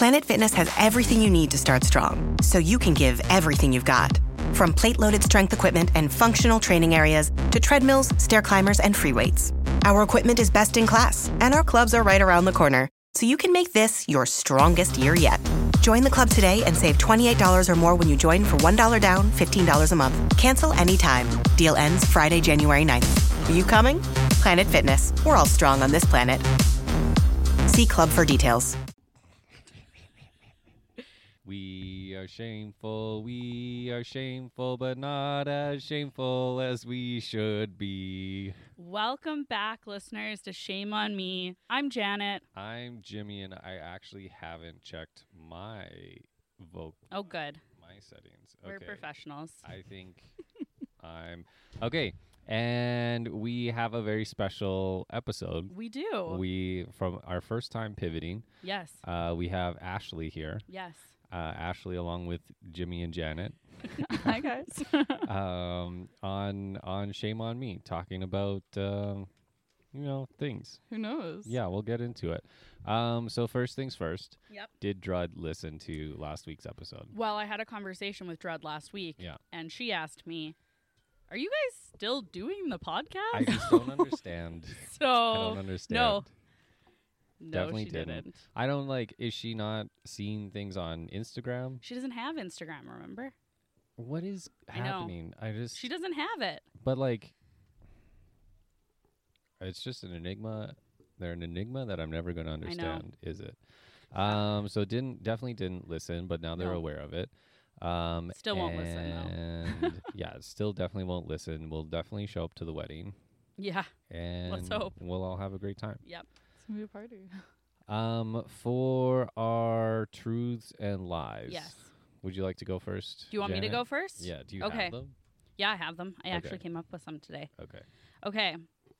Planet Fitness has everything you need to start strong, so you can give everything you've got. From plate-loaded strength equipment and functional training areas to treadmills, stair climbers, and free weights. Our equipment is best in class, and our clubs are right around the corner, so you can make this your strongest year yet. Join the club today and save $28 or more when you join for $1 down, $15 a month. Cancel anytime. Deal ends Friday, January 9th. Are you coming? Planet Fitness. We're all strong on this planet. See club for details. We are shameful, but not as shameful as we should be. Welcome back, listeners, to Shame on Me. I'm Janet. I'm Jimmy, and I actually haven't checked my Oh, good. my settings. We're professionals. I think I'm okay. And we have a very special episode. We do. We from our first time pivoting. Yes. We have Ashley here. Yes. Ashley, along with Jimmy and Janet. Hi guys. On Shame on Me, talking about things. Who knows? Yeah, we'll get into it. So first things first. Yep. Did Drud listen to last week's episode? Well, I had a conversation with Drud last week. Yeah. And she asked me, "Are you guys still doing the podcast?" I just don't understand. So I don't understand. No, Definitely she didn't. I don't is she not seeing things on Instagram? She doesn't have Instagram, remember? What is I know. happening? She doesn't have it. But it's just an enigma. They're an enigma that I'm never going to understand, is it? So definitely didn't listen, but now they're No. aware of it. Still won't listen, though. And yeah, still definitely won't listen. We'll definitely show up to the wedding. Yeah. And Let's hope. We'll all have a great time. Yep. It's gonna be a party. For our truths and lies. Yes. Would you like to go first? Do you want me to Janet? go first? Yeah. Do you Okay. have them? Yeah, I have them. I Okay. actually came up with some today. Okay. Okay.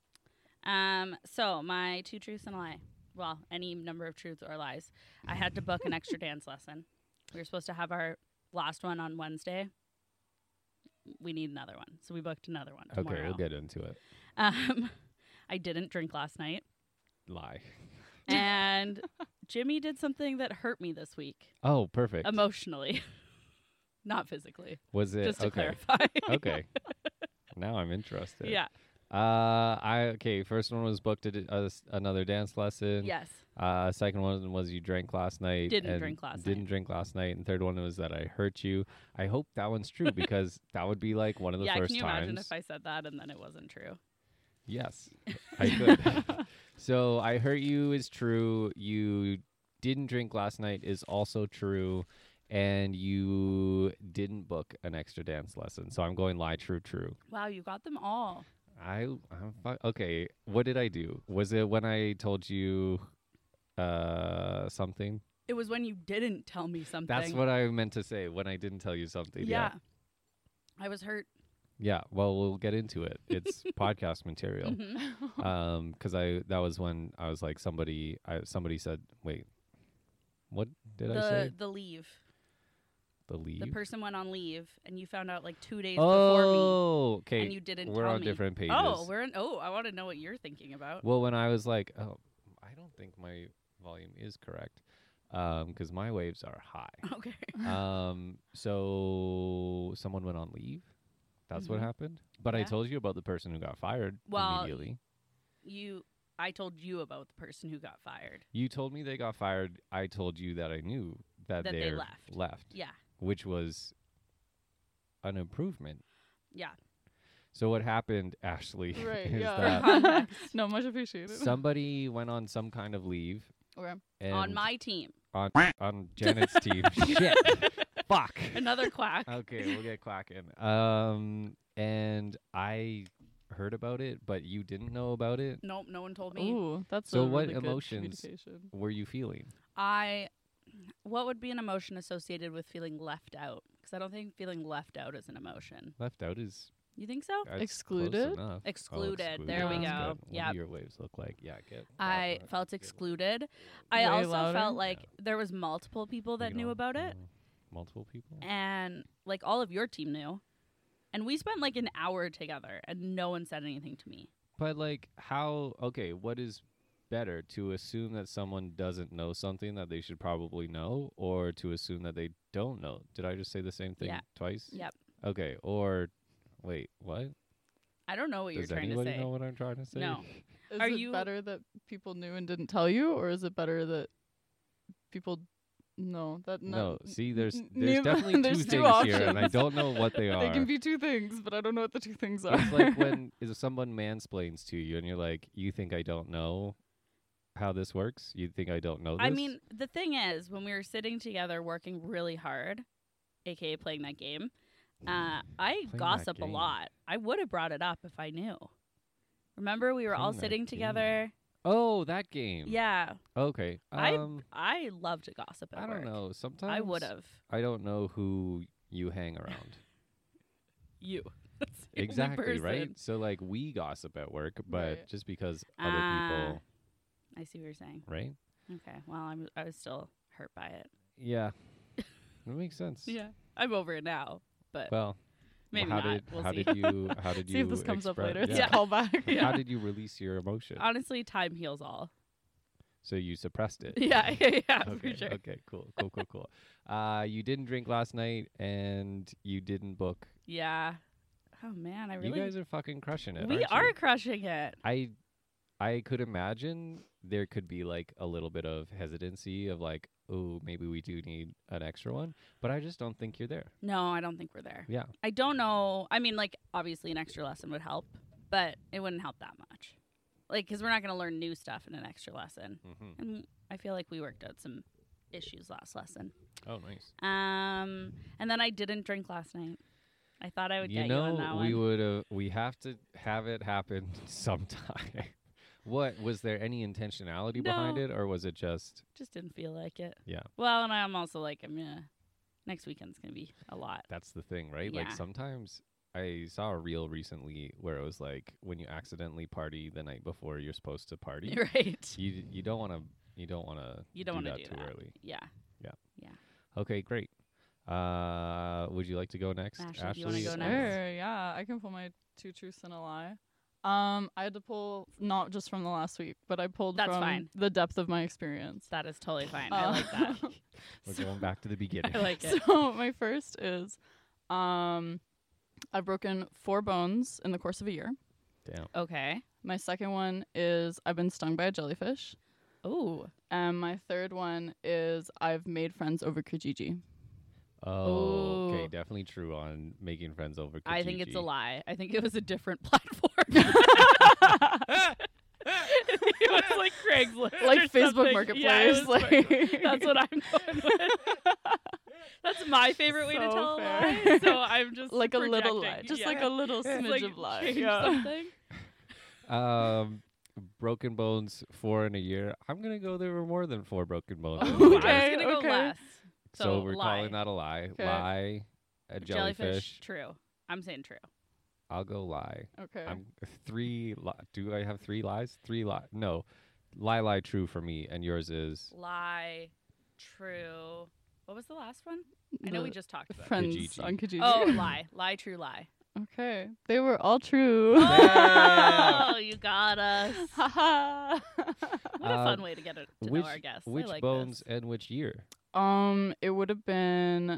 So my 2 truths and a lie. Well, any number of truths or lies. I had to book an extra dance lesson. We were supposed to have our last one on Wednesday. We need another one. So we booked another one tomorrow. Okay, we'll get into it. I didn't drink last night. Lie. And Jimmy did something that hurt me this week. Oh, perfect. Emotionally. Not physically. Was it? Just to okay. clarify. Okay. Now I'm interested. Yeah. First one was booked another dance lesson. Yes. Second one was you drank last night. Didn't drink last night. And third one was that I hurt you. I hope that one's true because that would be one of the first times. Can you imagine if I said that and then it wasn't true? Yes, I could. So I hurt you is true. You didn't drink last night is also true. And you didn't book an extra dance lesson. So I'm going lie, true, true. Wow, you got them all. Okay, what did I do? Was it when I told you something? It was when you didn't tell me something. That's what I meant to say, when I didn't tell you something. Yeah. I was hurt. Yeah, well, we'll get into it. It's podcast material. Because that was when I was like, somebody said, wait, what did I say? The leave. The leave? The person went on leave, and you found out 2 days oh, before me. Okay. And you didn't We're tell on me. different pages. I want to know what you're thinking about. Well, when I was like, I don't think my volume is correct, because my waves are high. Okay. So someone went on leave. That's what happened. But I Yeah. told you about the person who got fired immediately. I told you about the person who got fired. You told me they got fired. I told you that I knew that they left. Yeah. Which was an improvement. Yeah. So what happened, Ashley, Right. is Yeah. that No, much appreciated. somebody went on some kind of leave. Okay. And On my team. on Janet's team. Shit. Fuck. Another quack. Okay, we'll get quacking. And I heard about it, but you didn't know about it. Nope, no one told me. Ooh, that's So a what really good emotions- communication. Were you feeling? What would be an emotion associated with feeling left out? Because I don't think feeling left out is an emotion. Left out is You think so? that's Excluded? close enough. Excluded. There we That's go. good. What Yep. do your waves look like? Yeah, get. I that felt one. excluded. I Way also louder? felt like there was multiple people that You knew know, about it, Multiple people. and all of your team knew. And we spent an hour together, and no one said anything to me. But how? Okay, what is better, to assume that someone doesn't know something that they should probably know, or to assume that they don't know? Did I just say the same thing Yeah. twice? Yep. Okay. Or wait, what? I don't know what you're Does trying to anybody say. know what I'm trying to say? No. Is Are it you- better that people knew and didn't tell you, or is it better that people know that? No. See, there's neither- definitely there's two two things here, and I options. don't know what they are. They can be two things, but I don't know what the two things are. It's like when if someone mansplains to you, and you're like, "You think I don't know how this works? You think I don't know this?" I mean, the thing is, when we were sitting together working really hard, aka playing that game, I that gossip a game. lot. I would have brought it up if I knew. Remember, we were all Playing that sitting game. together. oh, that game. Yeah, Okay. I love to gossip at I work. don't know. Sometimes I would have. I don't know who you hang around. You. That's the only Exactly, right? person. So like we gossip at work, but Right. just because other Ah. people, I see what you're saying. right? Okay. Well, I was still hurt by it. Yeah. That makes sense. Yeah. I'm over it now, but Well, maybe how not. did We'll how see. did you how did See you if this comes up expre- later. It's Yeah. a callback. Yeah. How did you release your emotion? Honestly, time heals all. So you suppressed it. Yeah, yeah, Okay. for sure. Okay. Cool. You didn't drink last night, and you didn't book. Yeah. Oh man, I really. You guys are fucking crushing it. we aren't are you? crushing it. I could imagine there could be like a little bit of hesitancy of like, oh, maybe we do need an extra one, but I just don't think you're there. No, I don't think we're there. Yeah. I don't know. I mean, like, obviously an extra lesson would help, but it wouldn't help that much. Like, because we're not going to learn new stuff in an extra lesson. Mm-hmm. And I feel like we worked out some issues last lesson. Oh, nice. And then I didn't drink last night. I thought I would You get you on that know, one. we would. We have to have it happen sometime. What was there any intentionality behind No. it, or was it just? Just didn't feel like it. Yeah. Well, and I'm also like, next weekend's going to be a lot. That's the thing, right? Like Yeah. sometimes I saw a reel recently where it was like when you accidentally party the night before you're supposed to party, Right. you don't want to You don't do wanna that do too that. early. Yeah. Okay, great. Would you like to go next, Ashley, do you wanna go or- next? Sure, yeah, I can pull my 2 truths and a lie. I had to pull not just from the last week, but I pulled That's from fine. the depth of my experience. That is totally fine. I like that. We're going back to the beginning. I like it. So my first is, I've broken 4 bones in the course of a year. Damn. Okay. My second one is I've been stung by a jellyfish. Ooh. And my third one is I've made friends over Kijiji. Oh, okay, Ooh. definitely true on making friends over. I think it's a Kijiji. lie. I think it was a different platform. It was like Craigslist. Like or Facebook something. Marketplace. Yeah, it was like That's what I'm going with. That's my favorite way to So tell fair. a lie. So I'm just like a little projecting. lie. Just Yeah. like a little Just, smidge like, of lie. change Yeah. something. Broken bones 4 in a year. I'm gonna go. There were more than 4 broken bones. in a Ooh, year. Okay, I was gonna go okay. less. So we're lie. calling that a lie. 'Kay. Lie. A jellyfish. True. I'm saying true. I'll go lie. Okay. I'm 3. Do I have 3 lies? 3 lie. No, lie. True for me, and yours is Lie. True. What was the last one? I know we just talked about it. friends Kijiji. on Kijiji. Oh, lie. Lie, true, lie. Okay. They were all true. Oh, you got us. Haha. What a fun way to get it to which know our guests. I which like bones this. and which year? It would have been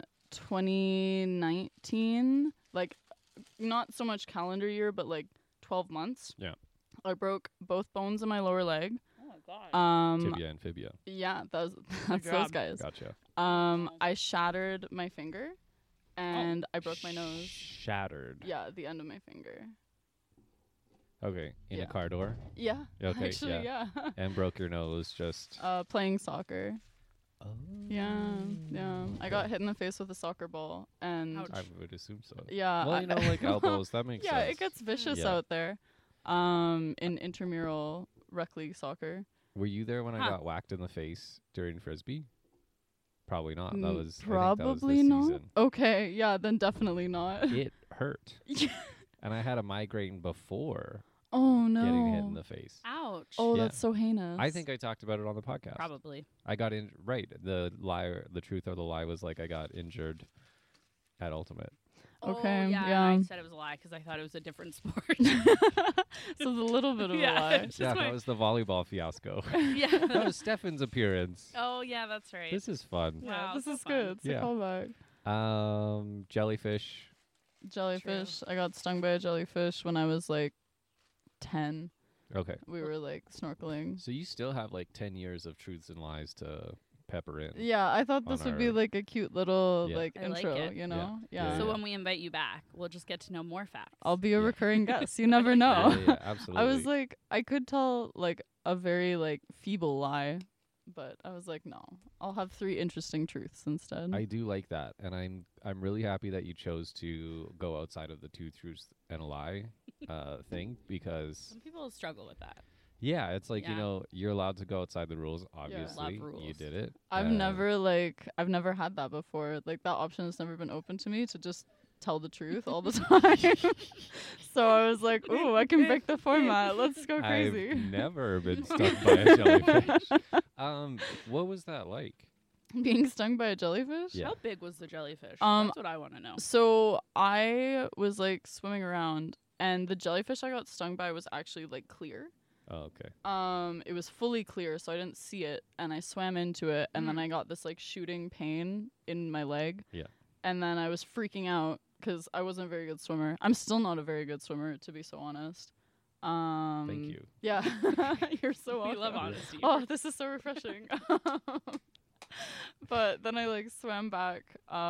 2019. Like, not so much calendar year, but like 12 months. Yeah. I broke both bones in my lower leg. Oh my god. Tibia and fibia. Yeah, that's those job. guys. Gotcha. I shattered my finger, and I broke my nose. Shattered. Yeah, the end of my finger. Okay. In Yeah. a car door. Yeah. Okay, Actually, yeah. And broke your nose just. Playing soccer. Oh. Yeah. I got hit in the face with a soccer ball, and Ouch. I would assume so. yeah. Well, you know, like elbows. That makes yeah, sense. it gets vicious Yeah. out there. In intramural rec league soccer. Were you there when I Huh. got whacked in the face during frisbee? Probably not. That Mm, was I think probably that was not. the season. Okay, yeah, then definitely not. It hurt, and I had a migraine before Oh no. getting hit in the face. Ouch. Oh, Yeah. that's so heinous. I think I talked about it on the podcast. Probably. I got in right. The lie, the truth or the lie was like I got injured at Ultimate. Okay, Oh, yeah. yeah. I said it was a lie because I thought it was a different sport. So it's a little bit of a Yeah. lie. It's Yeah, just that my- was the volleyball fiasco. yeah. That was Stefan's appearance. Oh, yeah, that's right. This is fun. Yeah, Wow, this so is fun. good. It's Yeah. a callback. Jellyfish. Jellyfish. I got stung by a jellyfish when I was like 10. Okay. We were like snorkeling. So you still have like 10 years of truths and lies to pepper in. Yeah, I thought On this would be our- like a cute little Yeah. like I like intro, it. you know? Yeah. Yeah. So when we invite you back, we'll just get to know more facts. I'll be a Yeah. recurring guest. You never know. Yeah, absolutely. I was like, I could tell like a very like feeble lie, but I was like, no, I'll have 3 interesting truths instead. I do like that, and I'm really happy that you chose to go outside of the 2 truths and a lie thing, because Some people struggle with that. yeah, it's like, you Yeah. know, you're allowed to go outside the rules. Obviously, you rules. did it. I've never had that before. Like that option has never been open to me to just tell the truth all the time. So I was like, ooh, I can break the format. Let's go crazy. I've never been stung by a jellyfish. What was that like? Being stung by a jellyfish? Yeah. How big was the jellyfish? Um, That's what I want to know. So I was like swimming around and the jellyfish I got stung by was actually like clear. Oh, okay. It was fully clear, so I didn't see it, and I swam into it, and then Mhm. I got this like shooting pain in my leg. Yeah. And then I was freaking out because I wasn't a very good swimmer. I'm still not a very good swimmer, to be so honest. Thank you. Yeah, you're so We welcome. love honesty. Oh, this is so refreshing. But then I like swam back,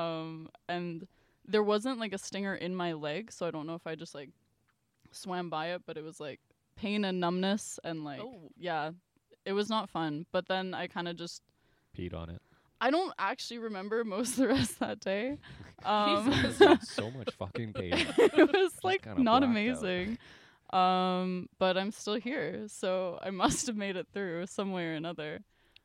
and there wasn't like a stinger in my leg, so I don't know if I just like swam by it, but it was like pain and numbness and like Oh. yeah, it was not fun. But then I kind of just Peed on it. I don't actually remember most of the rest of that day. So much fucking pain. It was like kinda not blacked out. amazing. But I'm still here, so I must have made it through some way or another.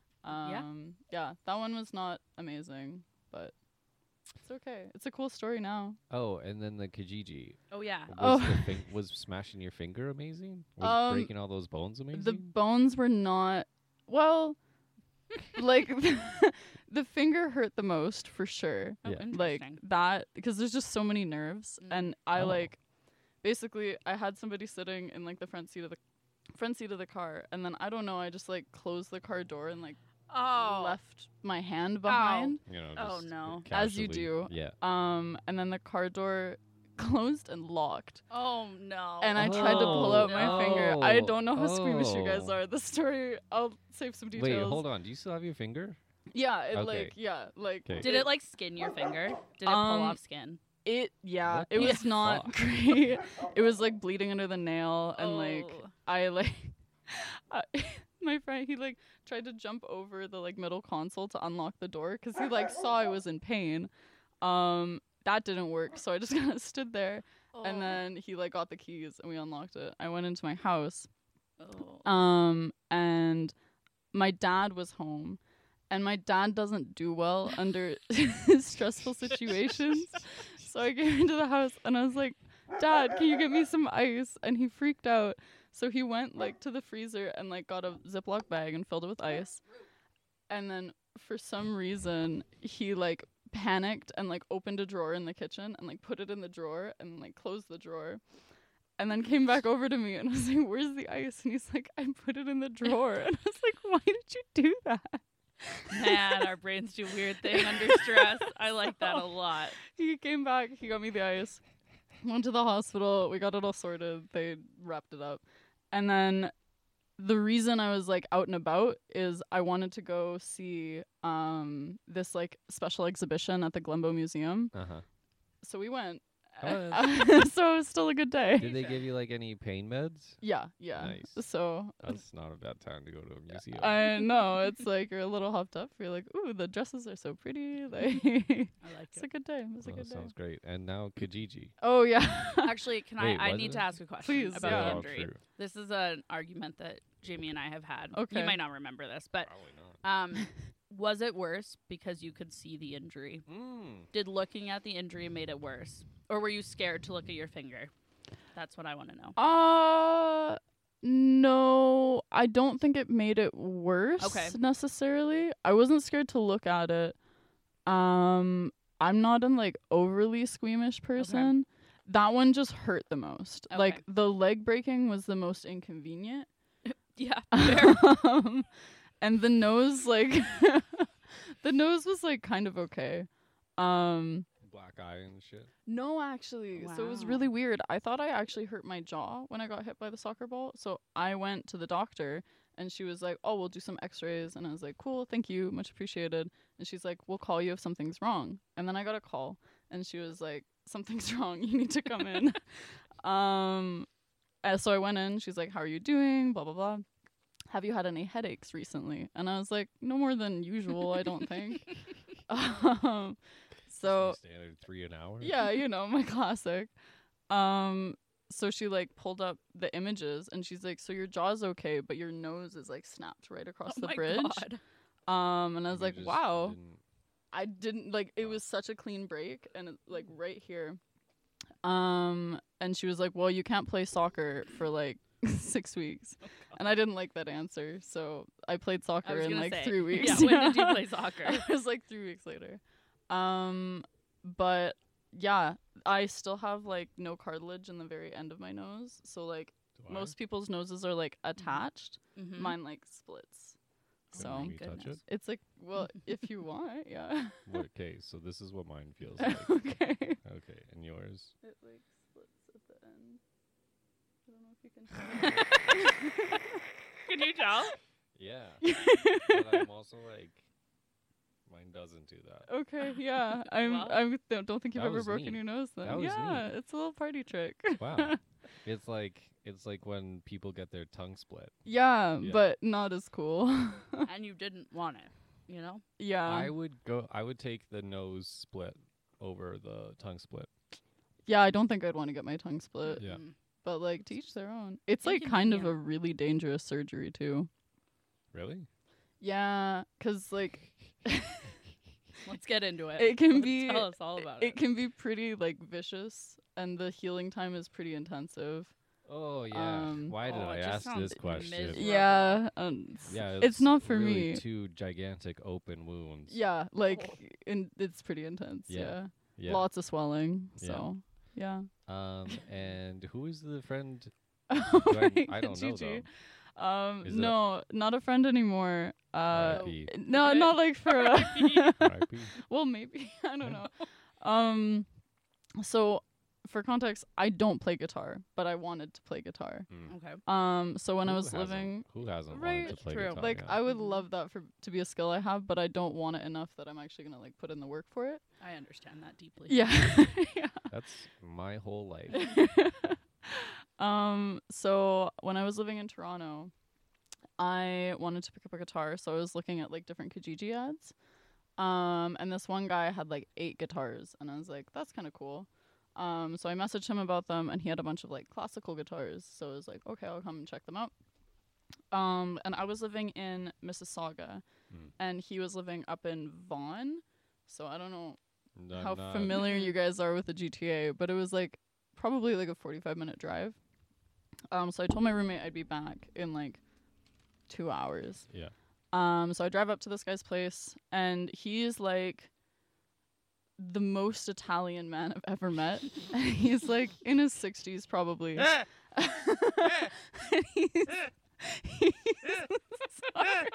Yeah, that one was not amazing, but it's okay. It's a cool story now. Oh, and then the Kijiji. Oh, yeah. Was, Oh. was smashing your finger amazing? Was breaking all those bones amazing? The bones were not well. Like the finger hurt the most for sure. Oh, Yeah. Like interesting. that because there's just so many nerves, Mm. and I Oh. like basically I had somebody sitting in like the front seat of the car, and then I don't know, I just like closed the car door and like left my hand behind. You know, Oh, just no. As you casually. do. Yeah. And then the car door closed and locked. Oh, no. And I tried to pull out my finger. I no. don't know how squeamish you guys Oh. are. The story, I'll save some details. Wait, hold on. Do you still have your finger? Yeah, it Okay. like 'Kay. Did it like skin your finger? Did it pull off skin? it What it the was not fuck? great. It was like bleeding under the nail, and like Oh. I like my friend, he like tried to jump over the like middle console to unlock the door because he like saw I was in pain. That didn't work, so I just kind of stood there, Oh. and then he like got the keys and we unlocked it. I went into my house, Oh. and my dad was home, and my dad doesn't do well under stressful situations. So I came into the house and I was like, "Dad, can you get me some ice?" And he freaked out. So he went like to the freezer and like got a Ziploc bag and filled it with ice. And then for some reason he like panicked and like opened a drawer in the kitchen and like put it in the drawer and like closed the drawer. And then came back over to me and was like, "Where's the ice?" And he's like, "I put it in the drawer." And I was like, "Why did you do that?" Man, our brains do weird things under stress. I like that a lot. He came back, he got me the ice, went to the hospital, we got it all sorted, they wrapped it up. And then the reason I was like out and about is I wanted to go see this like special exhibition at the Glenbow Museum. Uh-huh. So we went. Oh, So it was still a good day. Did they give you like any pain meds? Yeah. Nice. So That's not a bad time to go to a museum. I know, it's like you're a little hopped up. You're like, ooh, the dresses are so pretty. Like, I like it's a it. good day. It was a Oh, good that day. sounds great. And now Kijiji. Oh yeah. Actually, can Wait, I was need it? to ask a question Please, about yeah. the Oh, injury. true. This is an argument that Jamie and I have had. Okay. You might not remember this, but Probably not. was it worse because you could see the injury? Did looking at the injury made it worse? Or were you scared to look at your finger? That's what I want to know. No, I don't think it made it worse Okay. necessarily. I wasn't scared to look at it. I'm not an like overly squeamish person. That one just hurt the most. Okay. Like the leg breaking was the most inconvenient. Yeah. Fair. And the nose, like the nose was like kind of okay. Black eye and shit. No, actually. So it was Wow. really weird. I thought I actually hurt my jaw when I got hit by the soccer ball. So I went to the doctor and she was like, "Oh, we'll do some x-rays." And I was like, "Cool, thank you, much appreciated." And she's like, "We'll call you if something's wrong." And then I got a call and she was like, "Something's wrong. You need to come in." So I went in. She's like, "How are you doing? Blah, blah, blah. Have you had any headaches recently?" And I was like, "No more than usual, I don't think." So standard 3 an hour. yeah, you know, my classic. So she like pulled up the images and she's like, "So your jaw's okay, but your nose is like snapped right across the my bridge." God. And I was You like, just "Wow." didn't- I didn't like it Wow. was such a clean break and it, like right here. And she was like, "Well, you can't play soccer for like 6 weeks." And I didn't like that answer. So I played I soccer was in gonna like say, 3 weeks. Yeah. When did you play soccer? It was like 3 weeks later. But yeah, I still have like no cartilage in the very end of my nose. So like Do I? most people's noses are like attached. Mhm. Mine like splits. Can So you make me touch it? Goodness. it's like, well, if you want, yeah. Okay, so this is what mine feels like. Okay. Okay, and yours? It like splits at the end. I don't know if you can. Can you tell? Yeah. But I'm also like, mine doesn't do that. Okay, yeah. Well, Don't think you've that ever was broken neat. your nose then. That was Yeah, it's a little party trick. Wow. It's like when people get their tongue split. Yeah, Yeah. but not as cool. And you didn't want it, you know? Yeah. I would take the nose split over the tongue split. Yeah, I don't think I'd want to get my tongue split. Yeah. Mm. But like to each their own. It's like kind of a Inconvenient. really dangerous surgery too. Really? Yeah, 'cause like Let's get into it. it can Let's be Tell us all about it can be pretty like vicious and the healing time is pretty intensive. Oh yeah. Why did Oh, I it just ask sounds this question? miserable. Yeah, Yeah, it's not for really me. 2 gigantic open wounds. Yeah, like it's pretty intense. Yeah. Yeah. Yeah. Lots of swelling. Yeah. So, yeah. And who is the friend? Oh Do my I don't know Gigi. though. Is it- No, not a friend anymore. R.I.P. No, Okay. not like for R.I.P. well, maybe. I don't know. So for context, I don't play guitar, but I wanted to play guitar. Mm. Okay. So when I Who was hasn't- living who hasn't right, wanted to play true. guitar? like yeah. I would Mhm. love that to be a skill I have, but I don't want it enough that I'm actually going to like put in the work for it. I understand that deeply. Yeah. Yeah. That's my whole life. So when I was living in Toronto, I wanted to pick up a guitar, so I was looking at like different Kijiji ads. And this one guy had like 8 guitars, and I was like, that's kind of cool. So I messaged him about them, and he had a bunch of like classical guitars. So I was like, okay, I'll come and check them out. And I was living in Mississauga, Mm. and he was living up in Vaughan. So I don't know No, how not- familiar you guys are with the GTA, but it was like probably like a 45-minute drive. So I told my roommate I'd be back in like 2 hours. Yeah. So I drive up to this guy's place, and he's like the most Italian man I've ever met. He's like in his 60s probably. And he's sorry.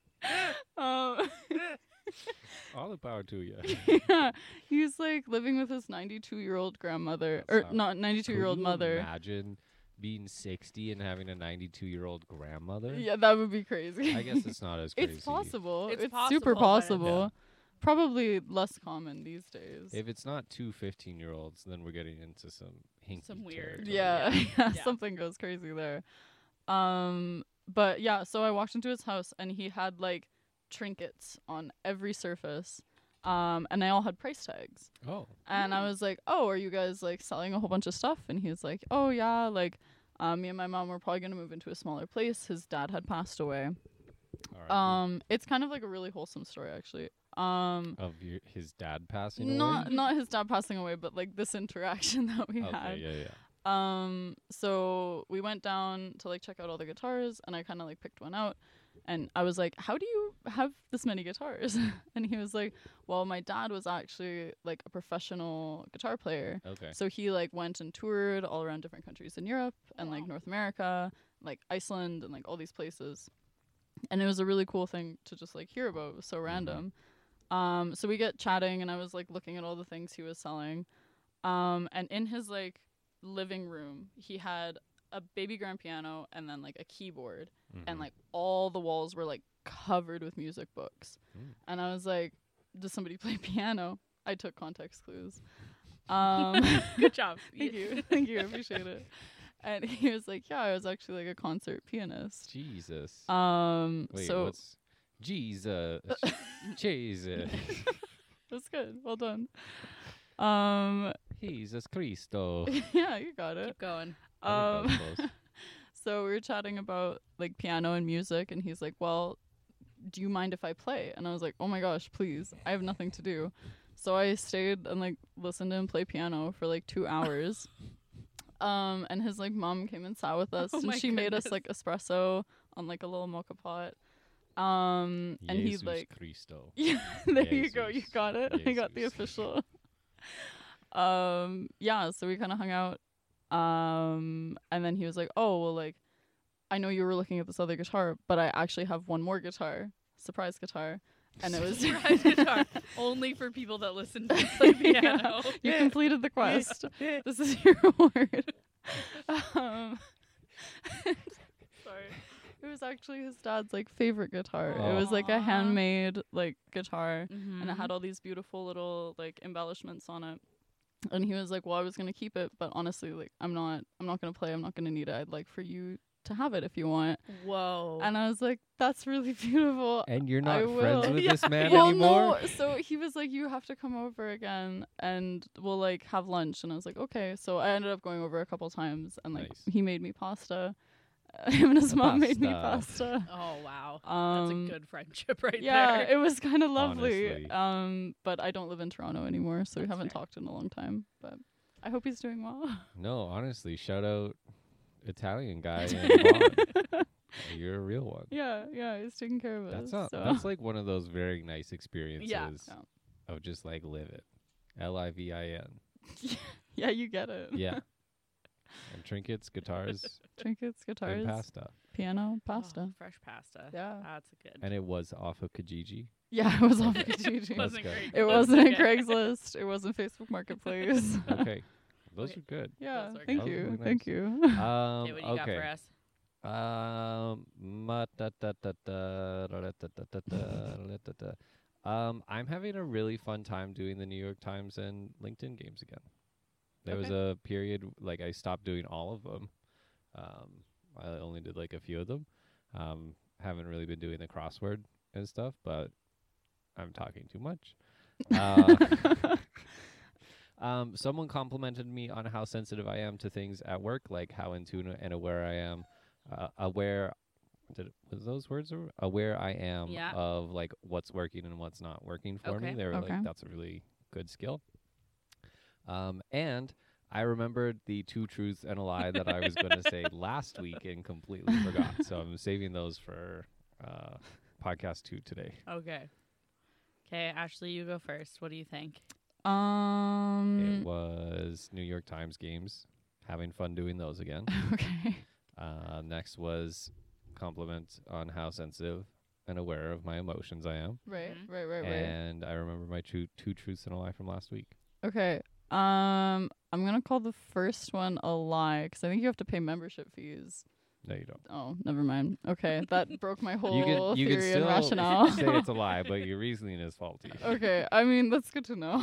All the power to you. Yeah, he's like living with his 92-year-old grandmother, That's or not- not 92-year-old mother. Imagine being 60 and having a 92-year-old grandmother. Yeah, that would be crazy. I guess it's not as crazy. It's possible. It's It's super possible, but possible. Yeah. Probably less common these days. If it's not 2 15-year-olds, then we're getting into some hinky Some weird- territory. yeah, Yeah. yeah, Yeah. something goes crazy there. But yeah, so I walked into his house, and he had like trinkets on every surface. And they all had price tags. Oh. And I was like, "Oh, are you guys like selling a whole bunch of stuff?" And he was like, "Oh yeah, like me and my mom were probably going to move into a smaller place. His dad had passed away." All right. It's kind of like a really wholesome story actually. His dad passing Not away? not his dad passing away, but like this interaction that we Okay, had. yeah. So we went down to like check out all the guitars, and I kind of like picked one out, And I was like, how do you have this many guitars? And he was like, well, my dad was actually like a professional guitar player. Okay. So he like went and toured all around different countries in Europe and like Wow. North America, like Iceland and like all these places. And it was a really cool thing to just like hear about. It was so random. So we get chatting and I was like looking at all the things he was selling. And in his like living room, he had a baby grand piano and then like a keyboard. And like all the walls were like covered with music books. And I was like, does somebody play piano? I took context clues. Good job. Thank you. Thank you. I appreciate it. And he was like, yeah, I was actually like a concert pianist. Jesus. Wait, So what's Jesus? Jesus. that's good. Well done. Jesus Christo. Yeah, you got it. Keep going. I think that was close. So we were chatting about like piano and music, and he's like, well, do you mind if I play? And I was like, oh my gosh, please. I have nothing to do. So I stayed and like listened to him play piano for like 2 hours. And his like mom came and sat with us, Oh and my she made us goodness. like espresso on like a little mocha pot. And he Jesus like, Christo. yeah, there you go, you Jesus. got it. I got the Jesus. official. Yeah, so we kind of hung out. And then he was like, oh, well, like, I know you were looking at this other guitar, but I actually have one more guitar, surprise guitar. And it was Surprise guitar. Only for people that listen to play piano. you completed the quest. This is your reward. Sorry. It was actually his dad's like favorite guitar. It was like a Aw. handmade like guitar, Mhm. and it had all these beautiful little like embellishments on it. And he was like, well, I was gonna keep it, but honestly, like I'm not gonna play, I'm not gonna need it. I'd like for you to have it if you want. Whoa. And I was like, that's really beautiful. And you're I not friends will. with Yeah. this man Well, anymore? no. So he was like, you have to come over again and we'll like have lunch. And I was like, okay. So I ended up going over a couple times and like Nice. he made me pasta. Him and his A mom made me pasta. pasta. Oh wow. That's a good friendship right Yeah, there. it was kind of lovely. Honestly. But I don't live in Toronto anymore, so we That's haven't fair. talked in a long time. But I hope he's doing well. No, honestly, shout out Italian guy in Vaughan. You're a real one. Yeah, he's taking care of us. That's like one of those very nice experiences Yeah. of just like live it. LIVIN. Yeah, you get it. Yeah. And trinkets, guitars, Trinkets, guitars, and pasta. piano, Oh, pasta. fresh pasta. Yeah. That's good. And it was off of Kijiji. Yeah, it was off Okay. Kijiji. Wasn't good. great. It wasn't a Craigslist. It wasn't Facebook Marketplace. Okay. Those Okay. are good. Yeah, Those are thank good. you. Those are Thank you. Okay, what you got Okay. for us? I'm having a really fun time doing the New York Times and LinkedIn games again. There was Okay. a period like I stopped doing all of them. I only did like a few of them. Haven't really been doing the crossword and stuff, but I'm talking too much. Someone complimented me on how sensitive I am to things at work, like how in tune and aware I am, was those words aware I am Yeah. of like what's working and what's not working for me. Okay. They were Okay. like, that's a really good skill. And I remembered the 2 truths and a lie that I was going to say last week and completely forgot. So I'm saving those for podcast 2 today. Okay. Okay, Ashley, you go first. What do you think? It was New York Times games. Having fun doing those again. Okay. Next was compliment on how sensitive and aware of my emotions I am. Right. Mhm. And I remember my 2 truths and a lie from last week. Okay. I'm gonna call the first one a lie because I think you have to pay membership fees. No, you don't. Oh, never mind. Okay, that broke my whole You can theory and still rationale. say it's a lie, but your reasoning is faulty. Okay, I mean that's good to know.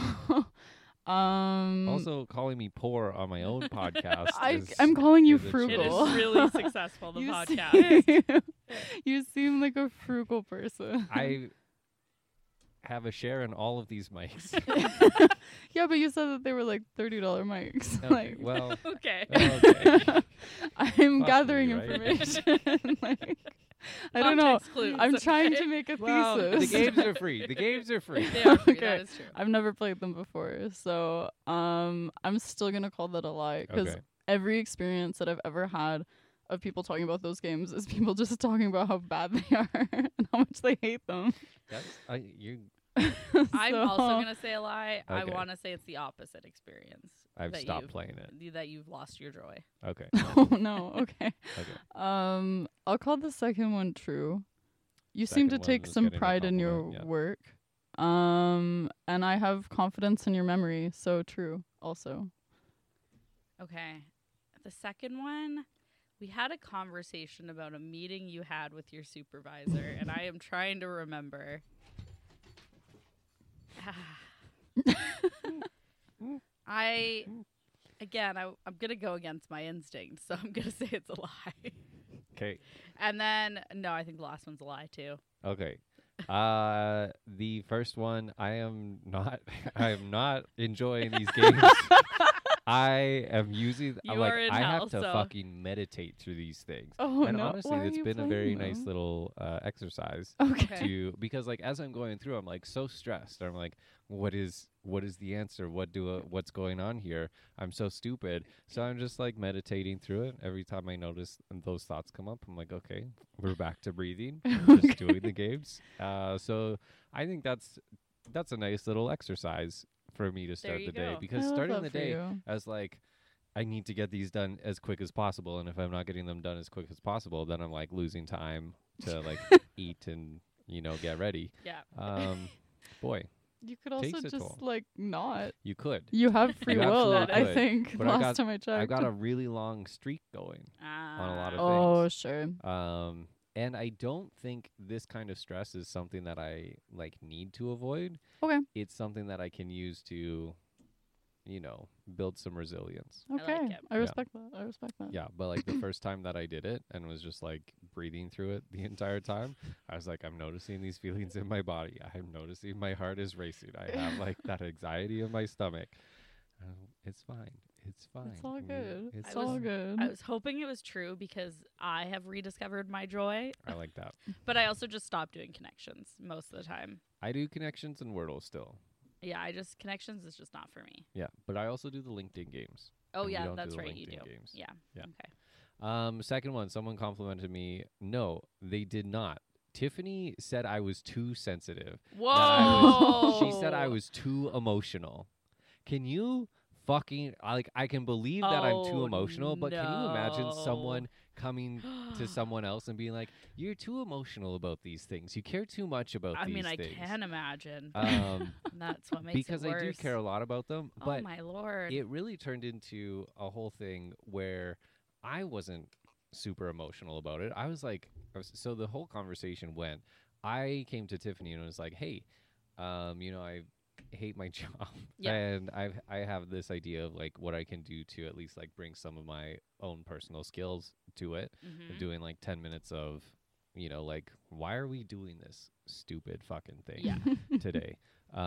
Also, calling me poor on my own podcast. I'm calling you is a frugal. It is choice. really successful, the You podcast. seem- you seem like a frugal person. I have a share in all of these mics. Yeah, but you said that they were like $30 mics. Okay, Like, well, Okay. okay. I'm Fuck gathering me, right? information. Like, I don't know. Context clues, I'm trying okay? to make a Well, the thesis. games are free. The games are free. They are free, Okay. that is true. I've never played them before, so I'm still gonna call that a lie because Okay. every experience that I've ever had of people talking about those games is people just talking about how bad they are and how much they hate them. That's you. I'm So- also gonna say a lie. I Okay. want to say it's the opposite experience. I've that stopped you've- playing it. That you've lost your joy. Okay. Oh no. Okay. Okay. I'll call the second one true. You seem to Second one take is some getting a pride in your compliment, yeah. work. And I have confidence in your memory, so true also. Okay. The second one, we had a conversation about a meeting you had with your supervisor, and I am trying to remember. I'm going to go against my instinct, so I'm going to say it's a lie. Okay. And then, no, I think the last one's a lie, too. Okay. The first one, I am not. I am not enjoying these games. I am using. You like are in I hell, have to so- fucking meditate through these things. Oh And no. honestly, Why are it's you been a very playing nice them? little exercise Okay. to because like as I'm going through, I'm like so stressed. I'm like, what is the answer? What's going on here? I'm so stupid. So I'm just like meditating through it. Every time I notice those thoughts come up, I'm like, okay, we're back to breathing, just doing the games. So I think that's a nice little exercise for me to start you the day go. because I love starting that the for day you. as like I need to get these done as quick as possible, and if I'm not getting them done as quick as possible, then I'm like losing time to like eat and get ready. Yeah. Boy, You could also takes a just toll. like not. you could. You have free You will, absolutely I could. think. But the I last got- time I checked. I've got a really long streak going, a lot of Oh, things. sure. And I don't think this kind of stress is something that I like need to avoid. Okay. It's something that I can use to, build some resilience. like Okay. it. I respect that. I respect that. Yeah, but like the first time that I did it and was just like breathing through it the entire time, I was like, I'm noticing these feelings in my body. I'm noticing my heart is racing. I have like that anxiety in my stomach. It's fine. It's fine. It's all good. It's It's all fine. good. I was hoping it was true because I have rediscovered my joy, I like that. but I also just stopped doing connections most of the time. I do connections and Wordle still. Yeah, connections is just not for me. Yeah, but I also do the LinkedIn games. Oh And you yeah, don't do that's the right, you do. LinkedIn games. Yeah. Yeah. Okay. Second one, someone complimented me. No, they did not. Tiffany said I was too sensitive. Whoa. She said I was too emotional. Can you fucking I can believe that I'm too Oh, emotional, but can you imagine no. someone coming to someone else and being like, "You're too emotional about these things. You care too much about I these mean, I things." can imagine. Um, That's what makes because it worse. I do care a lot about them, Oh but my lord. it really turned into a whole thing where I wasn't super emotional about it. I was like, so the whole conversation went. I came to Tiffany and was like, "Hey, I hate my job, Yeah. and I have this idea of like what I can do to at least like bring some of my own personal skills to it. Mhm. Doing like 10 minutes of, like why are we doing this stupid fucking thing Yeah. today?"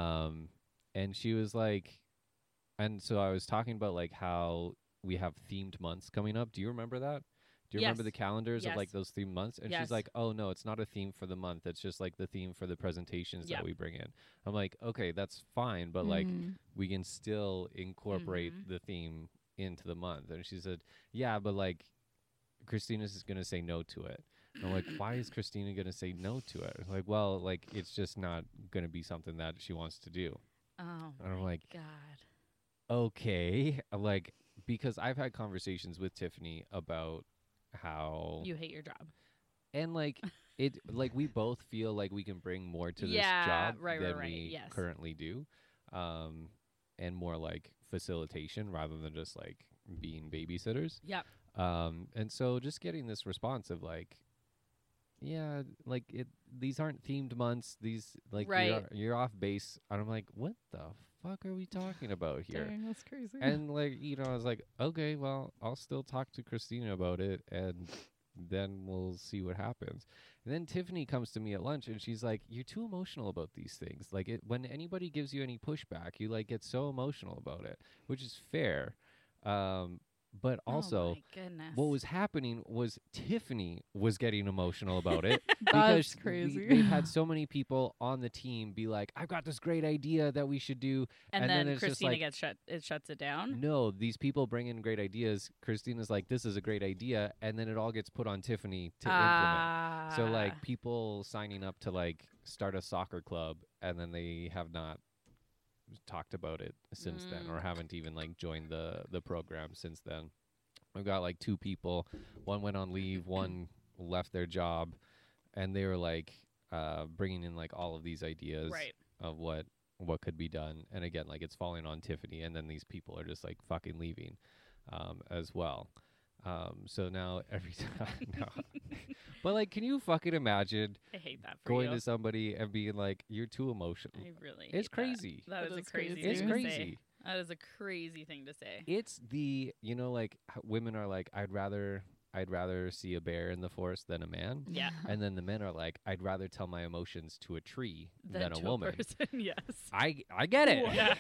And she was like, and so I was talking about like how we have themed months coming up. Do you remember that? Do you remember Yes. the calendars of like Yes. those themed months? And Yes. she's like, "Oh no, it's not a theme for the month. It's just like the theme for the presentations Yep. that we bring in." I'm like, "Okay, that's fine, but like Mm. we can still incorporate Mhm. the theme into the month." And she said, "Yeah, but like Christina's is gonna say no to it." And I'm like, "Why is Christina gonna say no to it?" I'm like, "Well, like it's just not gonna be something that she wants to do." Oh And I'm my like, god. "Okay," I'm like, because I've had conversations with Tiffany about how You hate your job. and like it like we both feel like we can bring more to this Yeah, job right, than right, we yes. currently do, and more like facilitation rather than just like being babysitters. Yep. And so just getting this response of like, yeah, like these aren't themed months. These like Right. you're off base, and I'm like, what the fuck are we talking about here? Dang, that's crazy. And like, I was like, okay, well, I'll still talk to Christina about it, and then we'll see what happens. And then Tiffany comes to me at lunch, and she's like, "You're too emotional about these things. Like, when anybody gives you any pushback, you like get so emotional about it, which is fair. But also, oh my goodness. what was happening was Tiffany was getting emotional about it That's because crazy. they've had so many people on the team be like, "I've got this great idea that we should do," and then then it's just Christina like, gets it shuts it down. no, these people bring in great ideas. Christina's like, "This is a great idea," and then it all gets put on Tiffany to implement. So like people signing up to like start a soccer club, and then they have not talked about it since then, or haven't even like joined the program since then. We've got like 2 people. One went on leave, one left their job, and they were like bringing in like all of these ideas right. of what could be done. And again, like it's falling on Tiffany, and then these people are just like fucking leaving as well. So now every time, no. But like, can you fucking imagine I hate that for going you. to somebody and being like, "You're too emotional"? I really It's hate crazy. That It is a is crazy crazy. thing It's to crazy. say. That is a crazy thing to say. It's the, you know, like women are like, I'd rather see a bear in the forest than a man. Yeah. And then the men are like, I'd rather tell my emotions to a tree Than than a to woman. person. Yes. I get it. Yeah.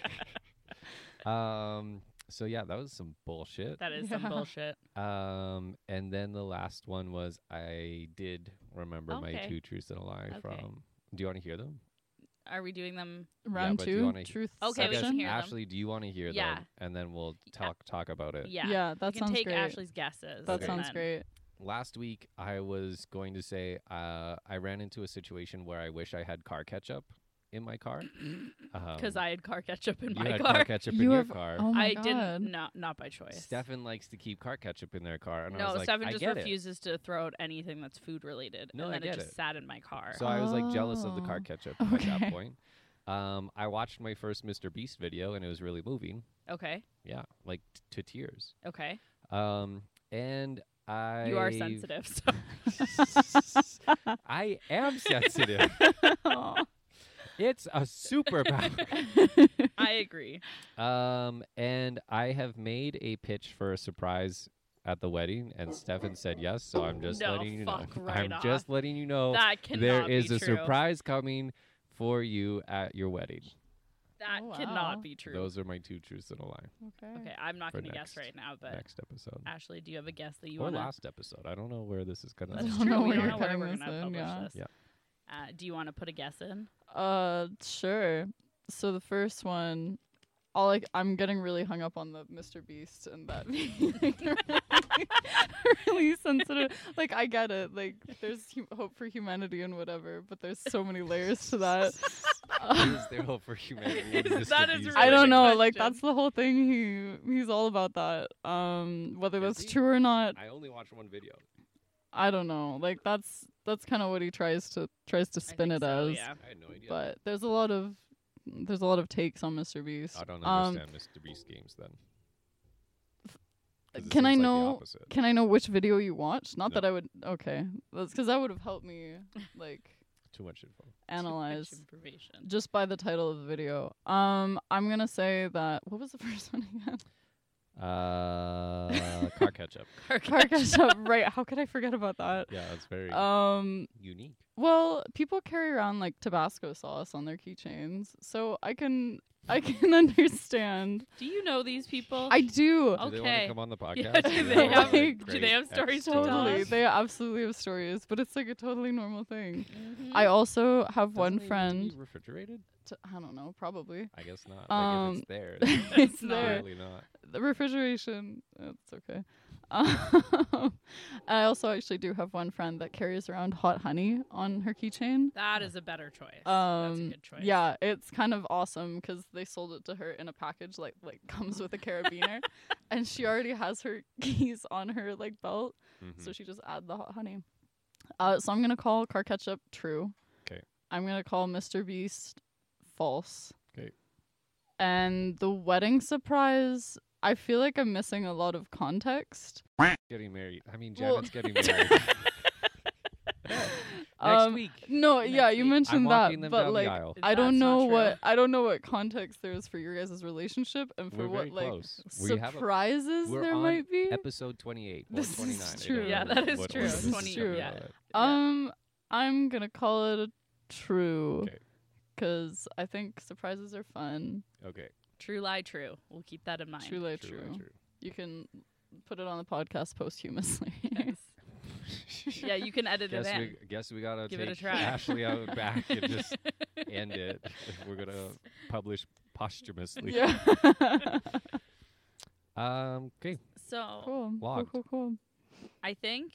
So yeah, that was some bullshit. That is some Yeah. bullshit. And then the last one was, I did remember my Okay. 2 truths and a lie Okay. from. Do you want to hear them? Are we doing them? Round but do you 2, wanna truth Okay, we can section. hear them. Ashley, do you want to hear Yeah. them? And then we'll Yeah. talk about it. Yeah. Yeah, that we can sounds take great. Ashley's guesses. That Okay. sounds then- great. Last week, I was going to say I ran into a situation where I wish I had car ketchup in my car. Because I had car ketchup in you my had car. car ketchup in You your have- car. Oh my I god. didn't. Not by choice. Stefan likes to keep car ketchup in their car, and I No, was like, Stefan I just get it. refuses to throw out anything that's food related. No, and I then it get just it. sat in my car. So I was like jealous of the car Oh, ketchup at okay. that point. I watched my first Mr. Beast video, and it was really moving. okay. Yeah, like to tears. Okay. And I You are sensitive. So. I am sensitive. It's a superpower. I agree. And I have made a pitch for a surprise at the wedding, and Stefan said yes. So I'm just No, letting you know. fuck right I'm off. just letting you know That cannot there be is a true. surprise coming for you at your wedding. That Oh, cannot wow. be true. Those are my 2 truths and a lie. Okay. Okay, I'm not For going to guess next- right now, but Next episode. Ashley, do you have a guess that you Or want to? last episode. I don't know where this is gonna. That's I true. don't know We where don't you're know where cutting we're this going to in, publish yeah. this. Yeah. Do you want to put a guess in? Sure. So the first one, I'm getting really hung up on the Mr. Beast and that being really sensitive. Like, I get it. Like, there's hope for humanity and whatever, but there's so many layers to that. Is there hope for humanity? What is That Mr. is Beast really I doing? don't good know. question. Like, that's the whole thing. He's all about that. Whether Is that's he? true or not, I only watched one video. I don't know. Like, that's kind of what he tries to spin I it think so, as. yeah. I had no idea. But there's a lot of takes on Mr. Beast. I don't understand Mr. Beast games then. 'Cause it Can I seems like the know? opposite. Can I know which video you watched? Not No. that I would. Okay, that's because that would have helped me like Too much info. analyze information. just by the title of the video. I'm gonna say that. What was the first one again? Car ketchup. Car ketchup. Right? How could I forget about that? Yeah, that's very unique. Well, people carry around like Tabasco sauce on their keychains, so I can understand. Do you know these people? I do. Do they want Okay. to come on the podcast? Yeah, do Is they that have- like do they great have stories to ex- tell Totally, us? they absolutely have stories, but it's like a totally normal thing. Mhm. I also have Doesn't one it need to friend. be refrefrigerated? I don't know, probably. I guess not. Like if it's there, then It's not. there. clearly not. The refrigeration, it's okay. I also actually do have one friend that carries around hot honey on her keychain. That is a better choice. That's a good choice. Yeah, it's kind of awesome because they sold it to her in a package, like comes with a carabiner, and she already has her keys on her like belt, Mhm. so she just add the hot honey. So I'm gonna call car ketchup true. 'Kay. I'm gonna call Mr. Beast false. 'Kay. And the wedding surprise, I feel like I'm missing a lot of context. Getting married. I mean, Well- Janet's getting married. Next week. No, Next yeah, you week. I'm mentioned walking that, them but down like the aisle. I don't That's not know true. what context there is for your guys' relationship and for We're what very like close. We have a, surprises we're there on might be. episode 28 or This is 29. I don't true. Yeah, know that is what true. order This is 20, true. yeah. I'm gonna call it a true, Okay. because I think surprises are fun. Okay. True lie, true. We'll keep that in mind. True lie, True, true. true. You can put it on the podcast posthumously. Yes. Yeah, you can edit it in. Guess we gotta Give it a take try. Ashley out back and just end it if we're gonna publish posthumously. Yeah. Okay. So Cool. Logged. Cool. I think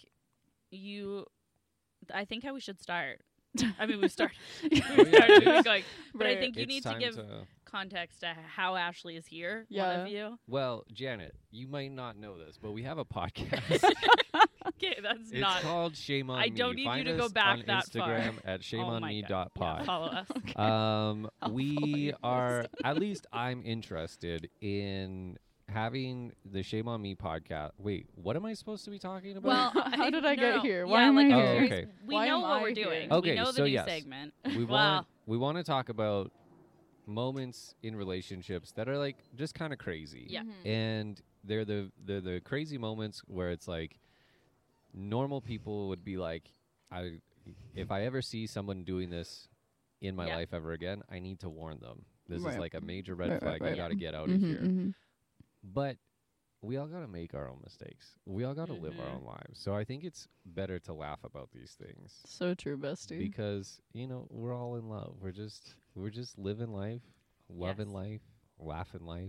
how we should start. I mean, we started. We Oh, yeah, started it's- going, but I Right. think you It's need to time give context to how Ashley is here. One Yeah. of you. Well, Janet, you might not know this, but we have a podcast. Okay, that's It's not. called Shame on I Me. don't need you Find to go us back on that far. Instagram at Oh my God. shameonme.pod. Yeah, follow us. I'll We follow you are, next. at least I'm interested in having the Shame on Me podcast. Wait, what am I supposed to be talking about? Well, How did I get here? Yeah, Why am I like, here? I'm Oh, curious. okay. We Why know am what I we're here? doing. Okay, we know the so new yes. segment. we Wow. want to talk about moments in relationships that are like just kind of crazy. Yeah. Mhm. And they're the crazy moments where it's like normal people would be like, if I ever see someone doing this in my Yeah. life ever again, I need to warn them. This is Right. like a major red Right, flag. right, You got to right. get out of Mhm, here. mhm. But we all got to make our own mistakes. We all got to live our Mhm. own lives. So I think it's better to laugh about these things So true, bestie. because, we're all in love. We're just living life, loving Yes. life, laughing life.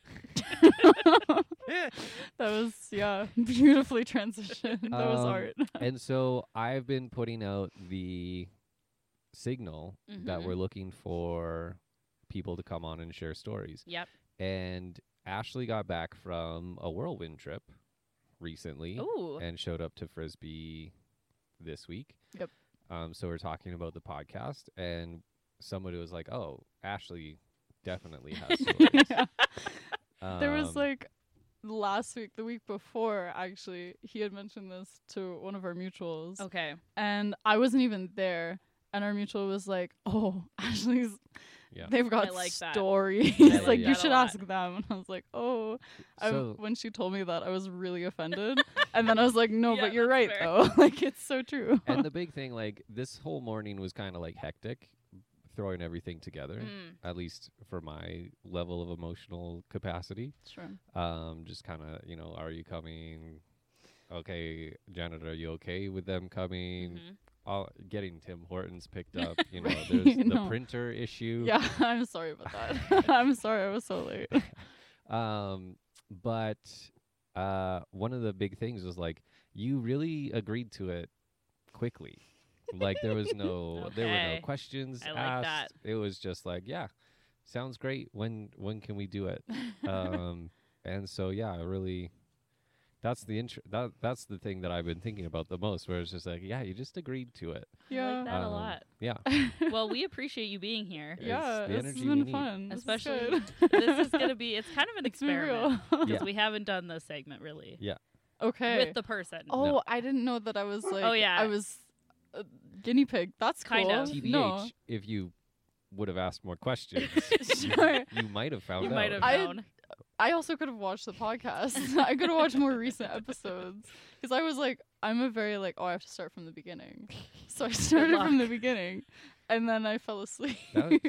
That was beautifully transitioned. That was art. And so I've been putting out the signal that Mhm. we're looking for people to come on and share stories. Yep. And Ashley got back from a whirlwind trip recently Ooh. and showed up to Frisbee this week. Yep. So we're talking about the podcast, and somebody was like, "Oh, Ashley definitely has stories." Yeah. There was Um, like last week, the week before, actually, he had mentioned this to one of our mutuals. Okay. And I wasn't even there. And our mutual was like, "Oh, Ashley's, Yeah. they've got I like that. stories. I like like you that a should lot. ask them." And I was like, "Oh." So- When she told me that, I was really offended. And then I was like, "No, Yeah, but you're that's right fair. though. Like it's so true." and the big thing, like this whole morning was kind of like hectic, throwing everything together. Mm. At least for my level of emotional capacity. Sure. Just kind of, are you coming? Okay, Janet, are you okay with them coming? Mhm. Getting Tim Hortons picked up. Right, There's the no. printer issue. Yeah, I'm sorry about that. I'm sorry I was so late. But one of the big things was like you really agreed to it quickly. Like there were no Okay. questions I like asked. It was just like, yeah, sounds great. When can we do it? And so yeah, really. That's that's the thing that I've been thinking about the most, where it's just like, yeah, you just agreed to it. I Yeah. like that a lot. Yeah. Well, we appreciate you being here. Yeah, the this has energy we been need. fun. This is Especially good. this is gonna be. It's kind of an It's been experiment real. because Yeah. we haven't done this segment really Yeah. Okay. with the person. Oh, No. I didn't know that I was like. Oh, yeah. I was a guinea pig. That's Kind cool. of. TBH, No. if you would have asked more questions, Sure. you might have found You out. might have I- known. I also could have watched the podcast. I could have watched more recent episodes because I was like, I'm a very like, I have to start from the beginning. So I started from luck. the beginning, and then I fell asleep.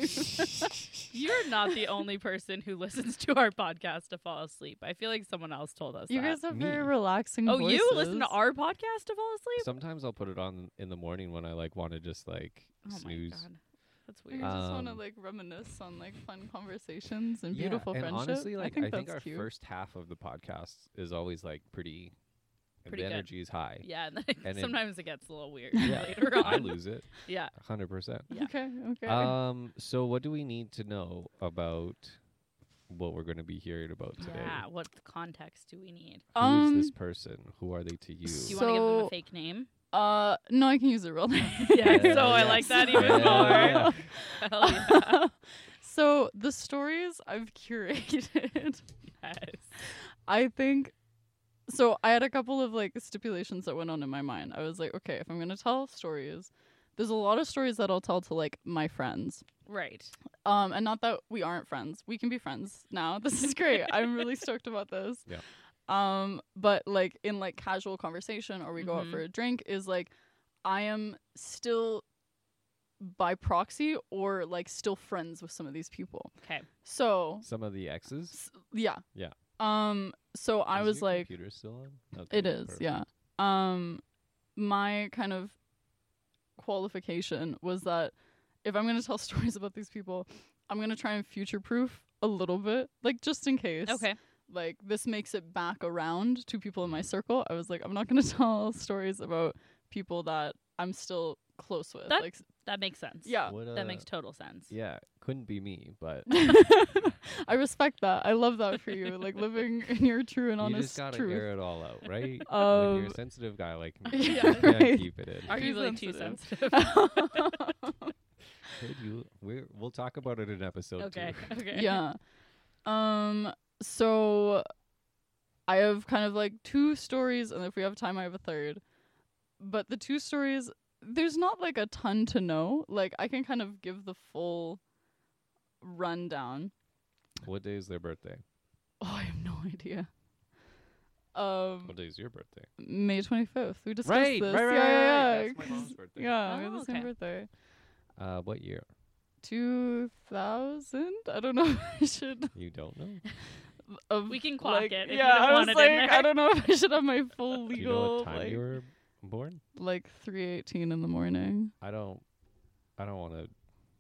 You're not the only person who listens to our podcast to fall asleep. I feel like someone else told us You that. guys have Me. very relaxing Oh, voices. you listen to our podcast to fall asleep? Sometimes I'll put it on in the morning when I like want to just like Oh snooze. my god, that's I weird. just want to Um, like reminisce on like fun conversations and Yeah, beautiful and friendship. honestly, like I think that's our cute. first half of the podcast is always like pretty Pretty the good. energy is high. Yeah, and then and it- sometimes it gets a little weird Yeah, later on. I lose it Yeah. 100%. Yeah. Okay. So what do we need to know about what we're going to be hearing about today? Yeah. What context do we need? Who is this person? Who are they to you? Do you want to give them a So- fake name? No, I can use a real name. Yeah, Yeah, so I yeah. like that even Yeah, more. yeah. Hell yeah. So the stories I've curated, Yes. I think. So I had a couple of like stipulations that went on in my mind. I was like, okay, if I'm gonna tell stories, there's a lot of stories that I'll tell to like my friends. Right. And not that we aren't friends. We can be friends now. This is great. I'm really stoked about this. Yeah. But like in like casual conversation or we go out Mhm. for a drink is like I am still by proxy or like still friends with some of these people. Okay. So Some of the exes? yeah. Yeah. So I Is was your like, computer still on? Okay, it is, perfect. yeah. My kind of qualification was that if I'm gonna tell stories about these people, I'm gonna try and future proof a little bit, like just in case. Okay. Like this makes it back around to people in my circle. I was like, I'm not gonna tell stories about people that I'm still close with. That- like, That makes sense. yeah. What, That makes total sense. Yeah, couldn't be me, but I respect that. I love that for you. Like living in your true and you honest just gotta truth. air it all out, right? When you're a sensitive guy like me, you Yeah, can't right. keep it in. Are you Too like too sensitive. sensitive? Could you? We'll talk about it in episode Okay. 2. Okay. Yeah. So I have kind of like 2 stories, and if we have time, I have a third. But the 2 stories, there's not like a ton to know. Like I can kind of give the full rundown. What day is their birthday? Oh, I have no idea. What day is your birthday? May 25th. We discussed Right, this. right, right, yeah, right. yeah. That's my mom's birthday. Yeah, we Oh, have the same okay. birthday. What year? 2000? I don't know if I should. You don't know? We can clock like, it if you yeah, don't I was want it in like, there. I don't know if I should have my full Do you know legal, what time like, you were born? like 3:18 in the morning. I don't want to.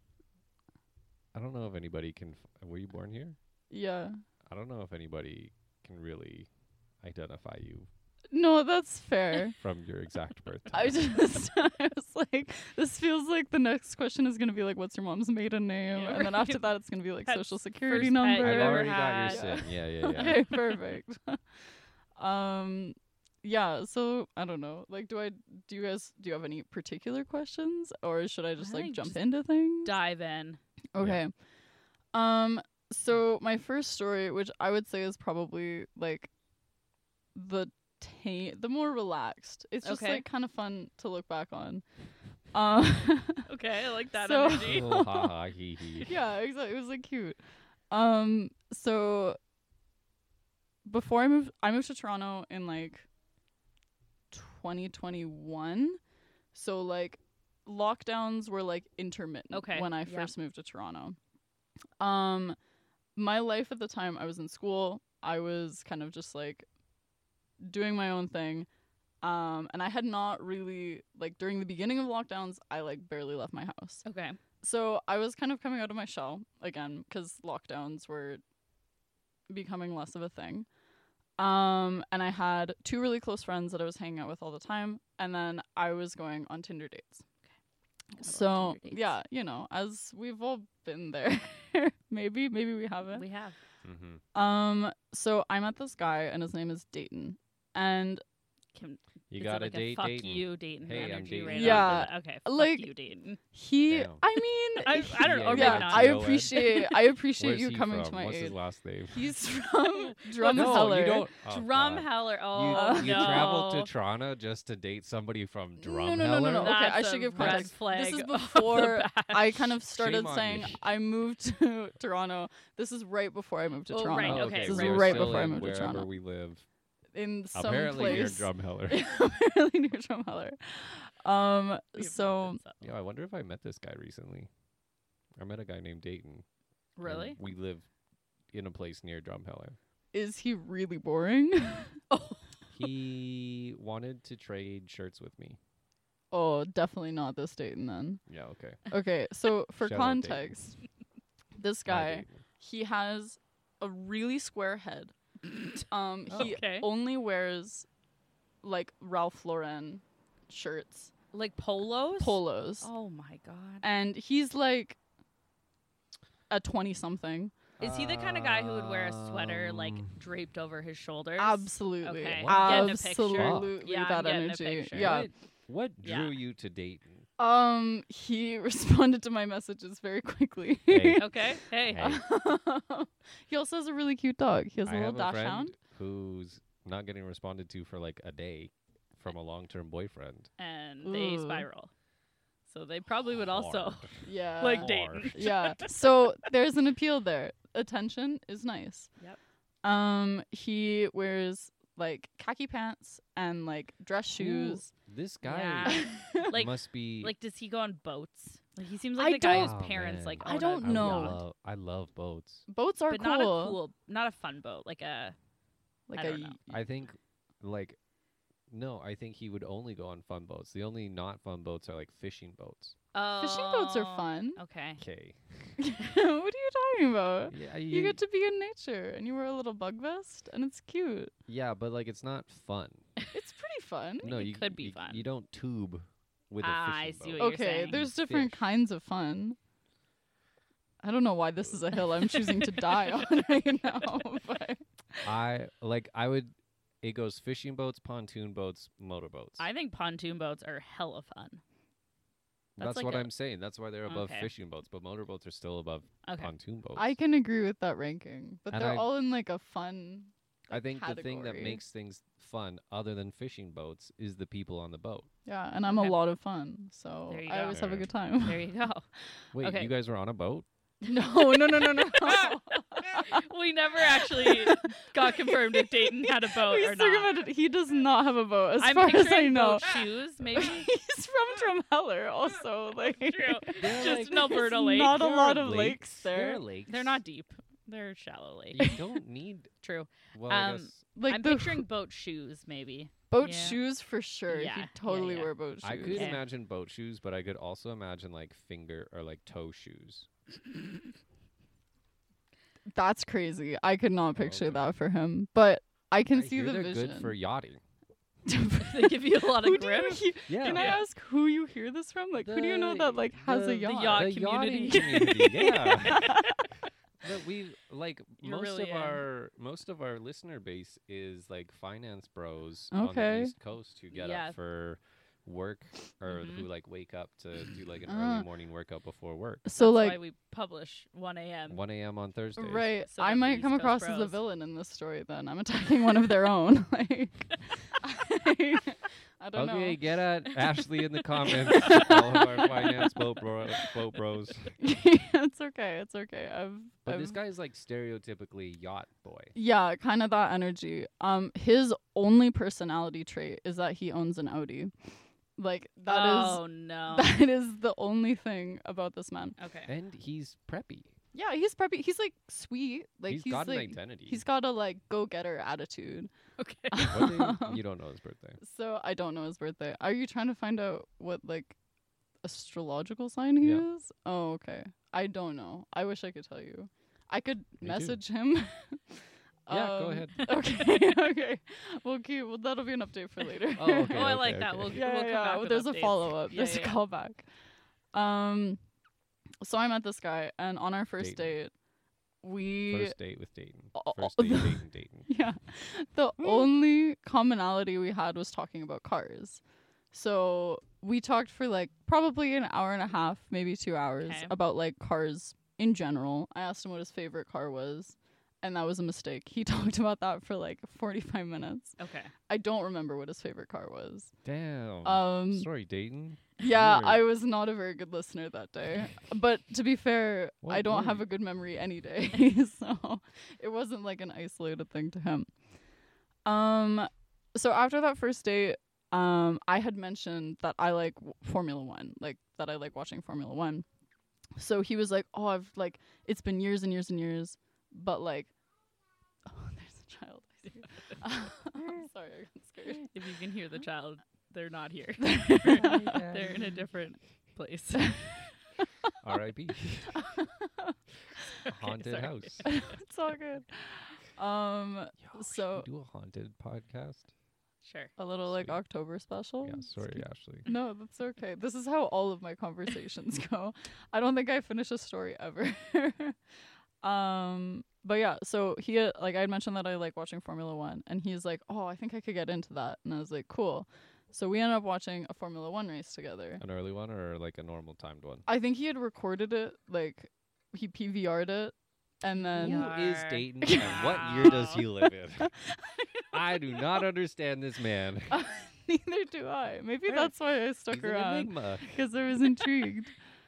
I don't know if anybody can. Were you born here? Yeah. I don't know if anybody can really identify you No, that's fair. from your exact birth time. I just, I was like, this feels like the next question is going to be like, what's your mom's maiden name? Yeah, and then right. after that, it's going to be like Pet- social security first pet number. you I've ever already got had. your sin. Yeah. Okay, perfect. Yeah, so I don't know. Like, do you have any particular questions, or should I just I like think jump just into things? Dive in. Okay. So my first story, which I would say is probably like the more relaxed. It's just Okay. like kind of fun to look back on. Okay, I like that So- energy. Oh, ha ha hee hee. Yeah, exactly. It was like cute. So before I moved to Toronto in like 2021. So like lockdowns were like intermittent Okay, when I yeah. first moved to Toronto. My life at the time, I was in school. I was kind of just like doing my own thing. And I had not really like during the beginning of lockdowns, I like barely left my house. Okay. So I was kind of coming out of my shell again because lockdowns were becoming less of a thing. And I had 2 really close friends that I was hanging out with all the time, and then I was going on Tinder dates. So Tinder dates. yeah, you know, as we've all been there. maybe we haven't. We have. Mhm. So I met this guy, and his name is Dayton, and You Is got it like a date, fuck Dayton. you, Dayton. Hey, I'm energy Dayton. right Yeah, off the bat. Okay. like- Fuck you, Dayton. he. Damn. I mean, I don't know. Or maybe yeah, not. I Know it. appreciate Where's you he coming from? to my What's aid. his last name? He's from Drumheller. No, you don't. Oh, Drumheller. God. Oh, You no. traveled to Toronto just to date somebody from Drumheller? No. Okay, I That's should a give red context. flag This is off the before bat. I kind of started Shame on saying me. I moved to Toronto. This is right before I moved to Oh, Toronto. right, Oh, okay, This is we are right still before I in moved to wherever Toronto. we live. In some Apparently near place. Drumheller. Apparently near Drumheller. We have So not been settled. Yeah, I wonder if I met this guy recently. I met a guy named Dayton. and Really? we live in a place near Drumheller. is he really boring? He wanted to trade shirts with me. Oh, definitely not this Dayton then. Yeah, okay. Okay, so for Shout out Dayton. context, this My guy, Dayton. he has a really square head. He Okay. only wears like Ralph Lauren shirts, Like polos? polos, Oh my god. and he's like a 20-something. Is he the kind of guy who would wear a sweater like Um, draped over his shoulders? Absolutely, Okay. I'm getting a picture. absolutely Yeah, I'm that getting a energy. picture. Yeah. What Yeah. drew you to Dayton? He responded to my messages very quickly. Hey. Okay. Hey. Hey, He also has a really cute dog. He has a I little have a friend dachshund. who's not getting responded to for like a day from a long-term boyfriend. And they Ooh. spiral. So they probably would also Hard. Yeah. like Hard. Dayton. Yeah. So there's an appeal there. Attention is nice. Yep. He wears like khaki pants and like dress shoes. This guy Yeah. Like must be. like does he go on boats? Like he seems I like the guy whose don't- parents Oh, like man. I own don't a know. yacht. I love boats. Boats are But cool. not a cool, not a fun boat, like a Like I don't know. I think, like, no, I think he would only go on fun boats. The only not fun boats are like fishing boats. Oh, fishing boats are fun. Okay. Okay. What are you talking about? Yeah, You get to be in nature, and you wear a little bug vest, and it's cute. yeah, but like it's not fun. It's pretty fun. No, it you could be you, fun. You don't tube with a I fishing see boat. what you're Okay, saying. there's different Fish. kinds of fun. I don't know why this is a hill I'm choosing to die on right now, but I would. It goes fishing boats, pontoon boats, motorboats. I think pontoon boats are hella fun. That's like what a- I'm saying. That's why they're above Okay. fishing boats, but motorboats are still above Okay. pontoon boats. I can agree with that ranking. But And they're I- all in like a fun. I think the thing that category. makes things fun, other than fishing boats, is the people on the boat. Yeah, and I'm Okay. a lot of fun, so There you I go. always have a There. good time. There you go. Wait, Okay. you guys were on a boat? No. We never actually got confirmed if Dayton had a boat We or not. circumvented. He does not have a boat, as I'm far as I picturing know. boat shoes, maybe. He's from Drumheller, also. Like, True. They're Just like- an Alberta There's lake. not a There lot are of lakes There there. are lakes. They're not deep. They're shallow lake. You don't need. True. Well, I Um, guess Like I'm the picturing boat shoes, maybe. boat yeah. shoes for sure. Yeah, He'd yeah, totally yeah. wear boat shoes. I could Okay. imagine boat shoes, but I could also imagine like finger or like toe shoes. That's crazy. I could not picture okay. that for him, but I can I see hear the they're vision. good for yachting. They give you a lot Who of do grip. you hear? Yeah. Can I ask who you hear this from? Like, who do you know that like has a yacht? yacht the community. yachting community. Yeah. But we like You're really in. most of our listener base is like finance bros on the Okay. East Coast who get Yeah. up for work or Mhm. who like wake up to do like an Ah. early morning workout before work. So That's why like, we publish 1 a.m. 1 a.m. on Thursdays. right? So I that the might East come Coast across as the bros. villain in this story. Then I'm attacking one of their own. Like, I don't Okay, know. get at Ashley in the comments. All of our finance boat bros. It's okay. It's okay. But I've this guy's like stereotypically yacht boy. Yeah, kind of that energy. His only personality trait is that he owns an Audi. Like that is Oh no. that is the only thing about this man. Okay. And he's preppy. Yeah, he's preppy. He's like sweet. Like he's got an like identity. he's got a like go-getter attitude. Okay. What day- you don't know his birthday. So I don't know his birthday. Are you trying to find out what like astrological sign he Yeah. is? Oh, okay. I don't know. I wish I could tell you. I could Me too. message him. Yeah, go ahead. Okay, okay. Well, that'll be an update for later. Oh, okay. Oh, I like that. okay. We'll Yeah, come yeah. back with There's a updates. follow up. Yeah, There's yeah, a callback. So I met this guy, and on our first Dayton. date, we First date with Dayton. Oh, First oh, date dating Dayton. yeah, the only commonality we had was talking about cars. So we talked for like probably an hour and a half, maybe 2 hours, Okay. about like cars in general. I asked him what his favorite car was, and that was a mistake. He talked about that for like 45 minutes. Okay. I don't remember what his favorite car was. Damn. Sorry, Dayton. Yeah, Weird. I was not a very good listener that day. But to be fair, What I don't were have you? a good memory any day. So it wasn't like an isolated thing to him. So after that first date, I had mentioned that I like Formula One, like that I like watching Formula One. So he was like, "Oh, I've like it's been years and years and years, but like, oh, there's a child." I see. I'm sorry, I got scared. If you can hear the child, they're not here. They're They're in a different place. R.I.P. Haunted sorry. house. It's all good. Yo, So- should we do a haunted podcast? Sure. A little like Sweet. October special. Yeah, sorry, Ashley. No, that's okay. This is how all of my conversations go. I don't think I finish a story ever. But yeah, so he like I had mentioned that I like watching Formula One, and he's like, "Oh, I think I could get into that," and I was like, "Cool." So we ended up watching a Formula One race together. An early one or like a normal timed one? I think he had recorded it, like he PVR'd it, and then Yeah. Who is Yar. Dayton and what year does he live in? I do not understand this man. neither do I. Maybe Yeah. that's why I stuck He's an around. enigma. Because I was intrigued.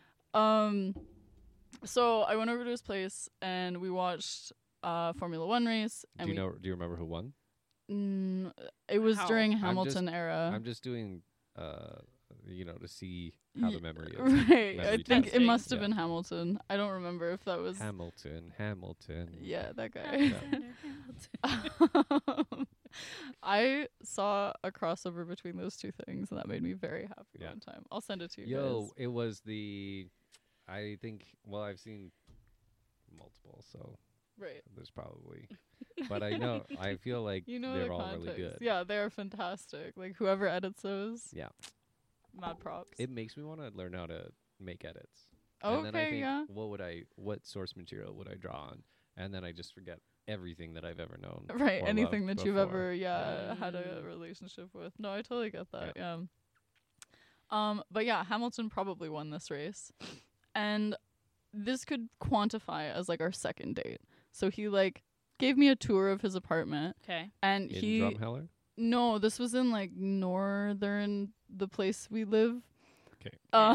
So I went over to his place and we watched Formula One race. And Do you remember who won? it was How? during I'm Hamilton era. I'm just doing to see how the memory is. Right. I Memory think it testing. must have Yeah. been Hamilton. I don't remember if that was. Hamilton. Yeah, that guy. Alexander Hamilton. I saw a crossover between those two things, and that made me very happy Yeah. one time. I'll send it to you Yo, guys. it was I think, well, I've seen multiple, so Right. there's probably, but I know, I feel like You know they're the all context. really good. Yeah, they are fantastic. Like whoever edits those, Yeah. mad props. It makes me want to learn how to make edits. And then I Okay, think, yeah. what source material would I draw on? And then I just forget everything that I've ever known. Right, or anything loved that you've before. ever had a Mm. relationship with. No, I totally get that. Yeah. But yeah, Hamilton probably won this race. And this could quantify as like our second date. So he like gave me a tour of his apartment Okay. and In he Drumheller? No, this was in like northern the place we live. Okay.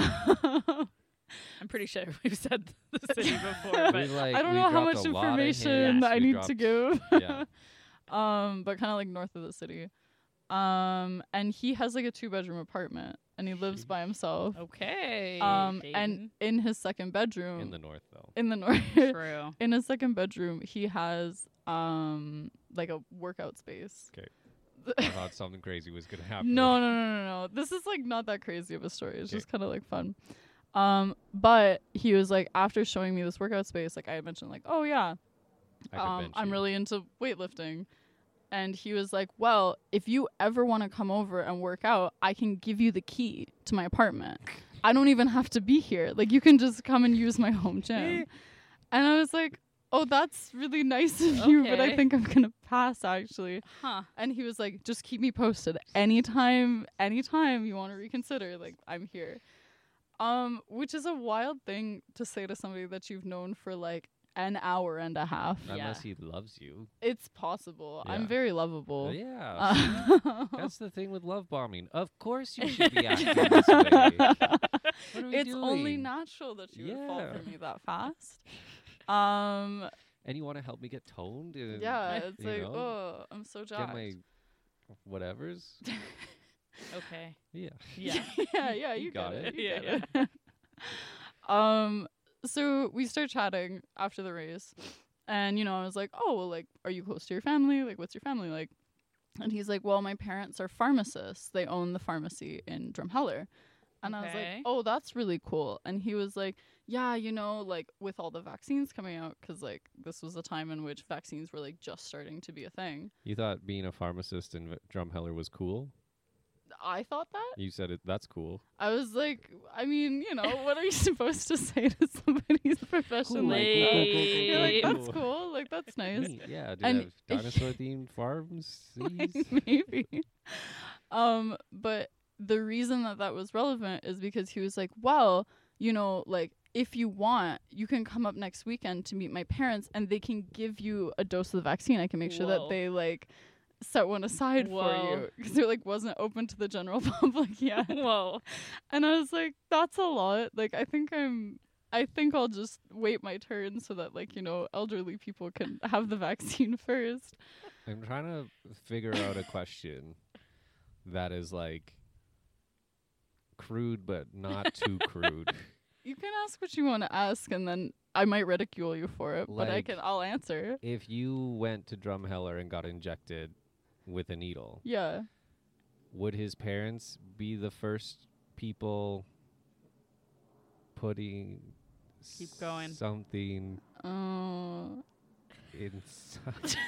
I'm pretty sure we've said the city before, We, but like, I don't we know how dropped much a lot of information hints. I We need dropped- to give. Yeah. But kind of like north of the city. And he has like a 2-bedroom apartment and he lives by himself. okay. And Dayton. in his second bedroom In the north, though. in the north True. in his second bedroom he has like a workout space. Okay. I thought something crazy was gonna happen. No. This is like not that crazy of a story. It's just kind of like fun. But he was like, after showing me this workout space, like I had mentioned, like, oh yeah, I could bench I'm you. really into weightlifting. And he was like, well, if you ever want to come over and work out, I can give you the key to my apartment. I don't even have to be here. Like, you can just come and use my home gym. And I was like, oh, that's really nice of you, but I Okay. think I'm going to pass, actually. Huh. And he was like, just keep me posted. Anytime you want to reconsider, like, I'm here. Which is a wild thing to say to somebody that you've known for, like, an hour and a half. Unless he loves you. It's possible. I'm Yeah. very lovable. Yeah. That's the thing with love bombing. Of course you should be acting this way. What are we It's only doing? natural that you would fall Yeah. for me that fast. And you want to help me get toned? And, Yeah, it's you like, know, oh, I'm so get jacked. my whatevers. Okay. Yeah. Yeah. yeah, you got get it. You Yeah, get it. So we start chatting after the race, and I was like, oh, well, like, are you close to your family? Like, what's your family like? And he's like, well, my parents are pharmacists. They own the pharmacy in Drumheller. And I was like, Okay. oh, that's really cool. And he was like, yeah, like with all the vaccines coming out, because like this was a time in which vaccines were like just starting to be a thing. You thought being a pharmacist in Drumheller was cool? I thought that. You said it. That's cool. I was like, I mean, what are you supposed to say to somebody's profession like that? Cool. You're like, Cool. that's cool. Like, that's nice. Neat. Yeah. Do And they have dinosaur-themed farms? Maybe. But the reason that was relevant is because he was like, well, like, if you want, you can come up next weekend to meet my parents and they can give you a dose of the vaccine. I can make sure that Whoa. they like set one aside for Whoa. you, because it like wasn't open to the general public yet. Whoa. And I was like, that's a lot. Like, I think I'll just wait my turn so that like, elderly people can have the vaccine first. I'm trying to figure out a question that is like crude but not too crude. You can ask what you want to ask, and then I might ridicule you for it, but Like- I'll answer. If you went to Drumheller and got injected with a needle, Yeah. would his parents be the first people putting Keep going. something Oh. inside?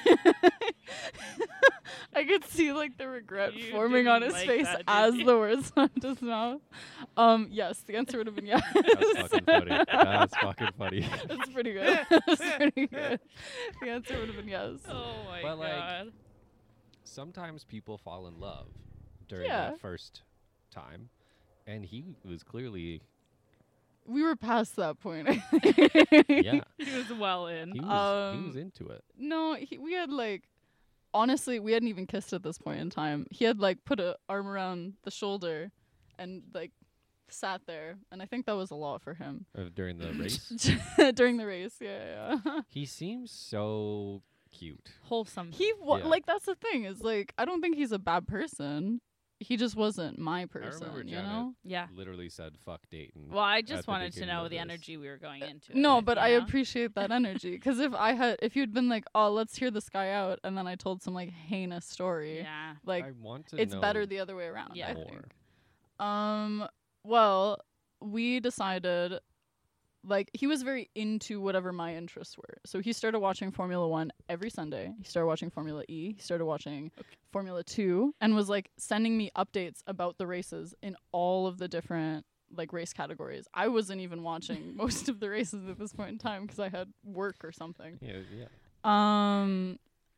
I could see like the regret You forming on didn't his like face that, did as you? the words left his mouth. Yes, the answer would have been yes. That's fucking funny. That's fucking funny. That's pretty good. That's pretty good. The answer would have been yes. Oh my But, like, god. Sometimes people fall in love during Yeah. that first time, and he was clearly We were past that point. yeah. He was well in. He was into it. No, we had like, honestly, we hadn't even kissed at this point in time. He had like put a arm around the shoulder and like sat there, and I think that was a lot for him. During the race. During the race. Yeah. He seems so cute. Wholesome. He Yeah. like, that's the thing, is like, I don't think he's a bad person. he just wasn't my remember person, you Janet know? Yeah. literally said fuck Dayton. Well, I at just the wanted to beginning know of the this. energy we were going into. No, it, but you I know? appreciate that energy. Because if you'd been like, oh, let's hear this guy out, and then I told some like heinous story, Yeah. like I want to it's know better the other way around. Yeah. I more. think. Well, we decided, like, he was very into whatever my interests were. So he started watching Formula 1 every Sunday. He started watching Formula E. He started watching Formula 2 and was, like, sending me updates about the races in all of the different, like, race categories. I wasn't even watching most of the races at this point in time because I had work or something. Yeah.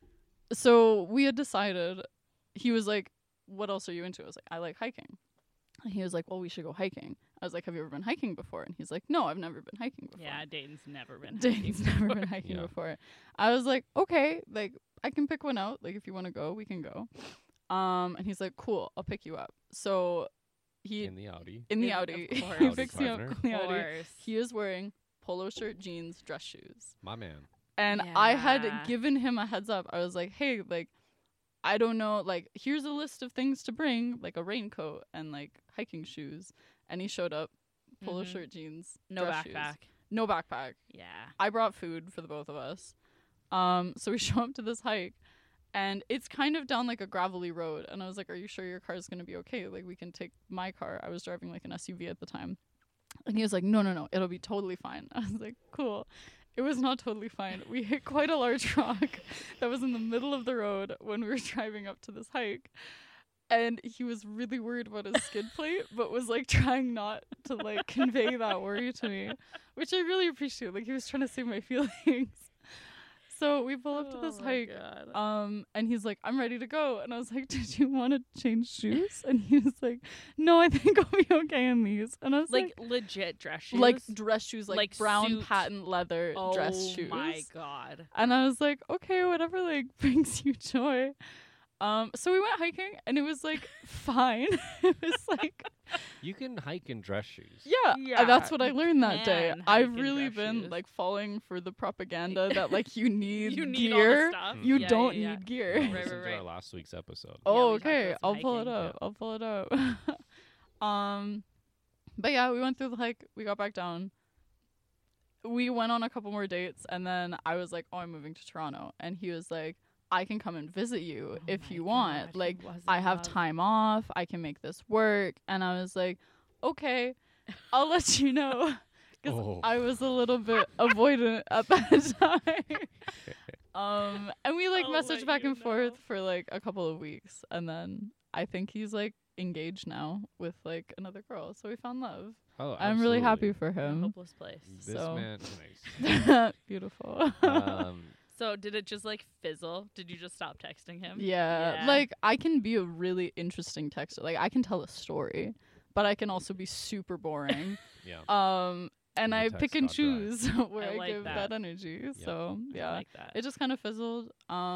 So we had decided, he was like, what else are you into? I was like, I like hiking. And he was like, well, we should go hiking. I was like, have you ever been hiking before? And he's like, no, I've never been hiking before. Yeah, Dayton's never been. Dayton's never been hiking Yeah. before. I was like, okay, like, I can pick one out. Like, if you want to go, we can go. And he's like, cool, I'll pick you up. So he, In the Audi. in the Of Audi, course. he Audi picks me up partner. in the Of Audi. course. He is wearing polo shirt, jeans, dress shoes. My man. And I had Yeah. given him a heads up. I was like, hey, like, I don't know, like, here's a list of things to bring, like a raincoat and like hiking shoes. And he showed up, polo Mhm. shirt, jeans, No dress shoes. backpack. No backpack. Yeah. I brought food for the both of us. So we show up to this hike and it's kind of down like a gravelly road. And I was like, are you sure your car is going to be okay? Like, we can take my car. I was driving like an SUV at the time. And he was like, no, it'll be totally fine. I was like, cool. It was not totally fine. We hit quite a large rock that was in the middle of the road when we were driving up to this hike. And he was really worried about his skid plate, but was like trying not to like convey that worry to me, which I really appreciate. Like, he was trying to save my feelings. So we pull up to this hike. And he's like, I'm ready to go. And I was like, did you want to change shoes? And he was like, no, I think I'll be okay in these. And I was Like legit dress shoes. like dress shoes, like brown suit. patent leather oh dress shoes. my god. And I was like, okay, whatever like brings you joy. So we went hiking and it was like fine. It was like, You can hike in dress shoes. yeah, Yeah, that's what I you learned that day. can hike I've in really dress been shoes. like falling for the propaganda that like you need You need all the gear. stuff. You Yeah, don't yeah, need gear. Right, Listen right, to our right. last week's episode. Oh, we talked okay. about I'll some pull it hiking. up. I'll pull it up. But yeah, we went through the hike. We got back down. We went on a couple more dates, and then I was like, "Oh, I'm moving to Toronto," and he was like, "I can come and visit you Oh if my you God, want. he Like, was in I have love. time off. I can make this work." And I was like, "Okay, I'll let you know." Because Oh. I was a little bit avoidant at that time. And we like I'll messaged let back you and forth know. for like a couple of weeks, and then I think he's like engaged now with like another girl. So we found love. Oh, I'm really happy absolutely. for A him. hopeless place. This So- man, nice. Beautiful. So did it just like fizzle? Did you just stop texting him? Yeah, like I can be a really interesting texter. Like I can tell a story, but I can also be super boring. Yeah. And The I text pick and got dry. choose where I I, like give that. that energy. So I yeah, like that. it just kind of fizzled.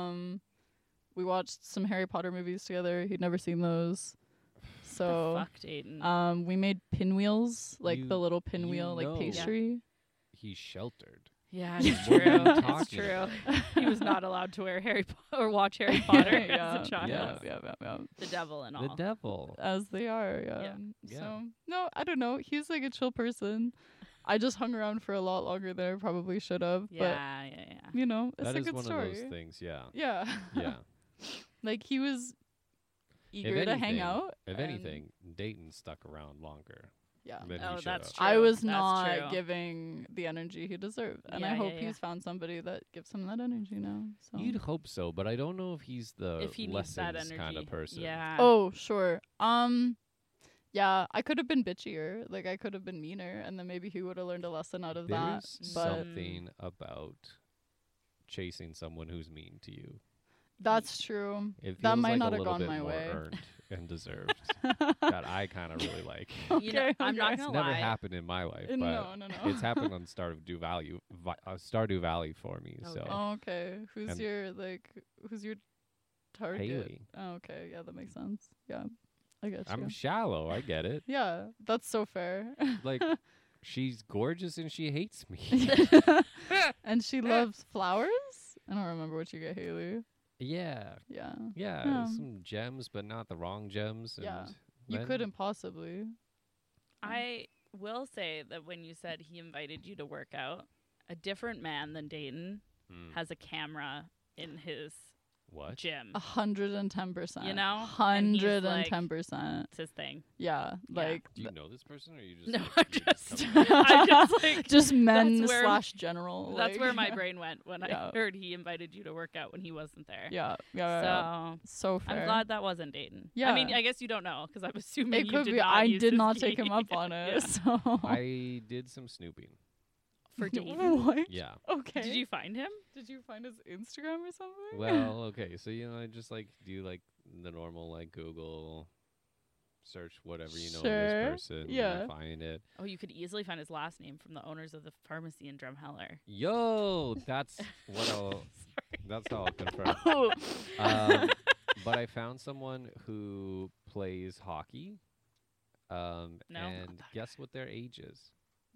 We watched some Harry Potter movies together. He'd never seen those. So Fuck Dayton. we made pinwheels, like the You- little pinwheel, know. like pastry. He's sheltered. Yeah, What it's are you true. It's talking true. about? He was not allowed to wear Harry or watch Harry Potter yeah, as a child. yeah. The devil and all. The devil. As they are, yeah. Yeah. Yeah. So no, I don't know. He's like a chill person. I just hung around for a lot longer than I probably should have. yeah. But you know, it's That a is good one story. of those things. Yeah. Yeah. Yeah. Like he was eager to hang anything- out. If and- anything, Dayton stuck around longer Yeah. than Oh, he should that's have. true. I was That's not true. giving the energy he deserved. And I Yeah, hope yeah, yeah. he's found somebody that gives him that energy now. So You'd hope so, but I don't know if he's the If he needs that lessons energy. kind of person. Yeah. Oh, sure. Yeah, I could have been bitchier. Like I could have been meaner, and then maybe he would have learned a lesson out of that. There's But something about chasing someone who's mean to you. that's true. It That feels might like not a have little gone bit my more way. earned and deserved. That I kind of really like. You know, Okay, I'm not okay. gonna It's never lie. happened in my life, but No. it's happened on Stardew Valley for me. Okay. So Oh, okay. Who's And- your target? Haley, Oh, okay. Yeah, that makes sense. Yeah. I get I'm you. shallow. I get it. Yeah, that's so fair. Like she's gorgeous and she hates me. And she loves flowers? I don't remember what you get, Haley. Yeah. Yeah. Yeah. Yeah. Some gems, but not the wrong gems. Yeah. And You then- couldn't possibly. I will say that when you said he invited you to work out, a different man than Dayton Hmm. has a camera in his What? gym. 110%. You know? And he's, like- 110%. It's his thing. Yeah. Like Do you know this person, or you just? No, like, I'm you just, come up- I just like just men That's where- slash general. that's like- where my brain went when Yeah. I heard he invited you to work out when he wasn't there. Yeah. Yeah. So yeah. So fair. I'm glad that wasn't Dayton. Yeah. I mean, I guess you don't know because I'm assuming It you could did be. not I use did his not key. take him up on it. Yeah. So. I did some snooping. For Dayton. What? Yeah. Okay. Did you find him? Did you find his Instagram or something? Well, okay. So I just like do like the normal like Google search whatever of Sure. this person. Yeah. And find it. Oh, you could easily find his last name from the owners of the pharmacy in Drumheller. Yo, that's what I'll. That's how I'll confirm. Oh. But I found someone who plays hockey. No. And guess what their age is?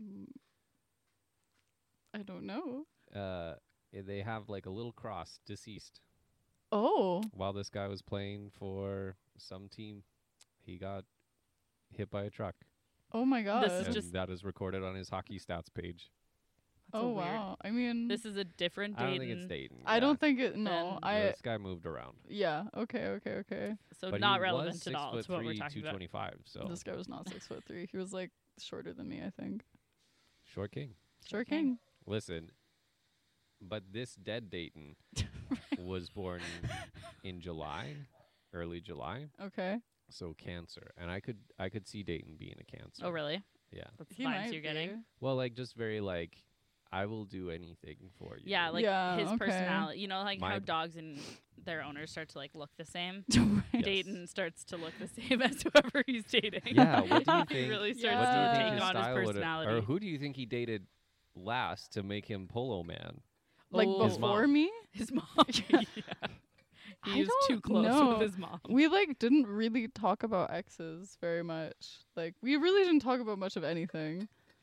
I don't know. They have like a little cross, deceased. Oh. While this guy was playing for some team, he got hit by a truck. Oh my god. This is And just- that is recorded on his hockey stats page. That's Oh so weird. wow. I mean, This is a different I Dayton. don't think it's Dayton. I don't think it. No. Then- I. This guy moved around. Yeah. Okay. So But not he relevant was at all 6'3", to what we're talking about. 225. So This guy was not 6'3". He was like shorter than me. I think. short king. Sure Okay. king. Listen, but this dead Dayton was born in July, early July. Okay. So Cancer, and I could see Dayton being a Cancer. Oh, really? Yeah. That's the He vibes might you're getting. be. Well, like just very like, I will do anything for you. Yeah, like Yeah, his okay. personality. You know, like My- how dogs and their owners start to like look the same. Right. Yes. Dayton starts to look the same as whoever he's dating. Yeah, what do you He think? really Yeah. starts What do you to think take his on his style would, personality. or who do you think he dated last to make him Polo Man? Like Oh. His before mom. me. His mom. yeah. I He was too don't close know. with his mom. We like didn't really talk about exes very much. Like we really didn't talk about much of anything.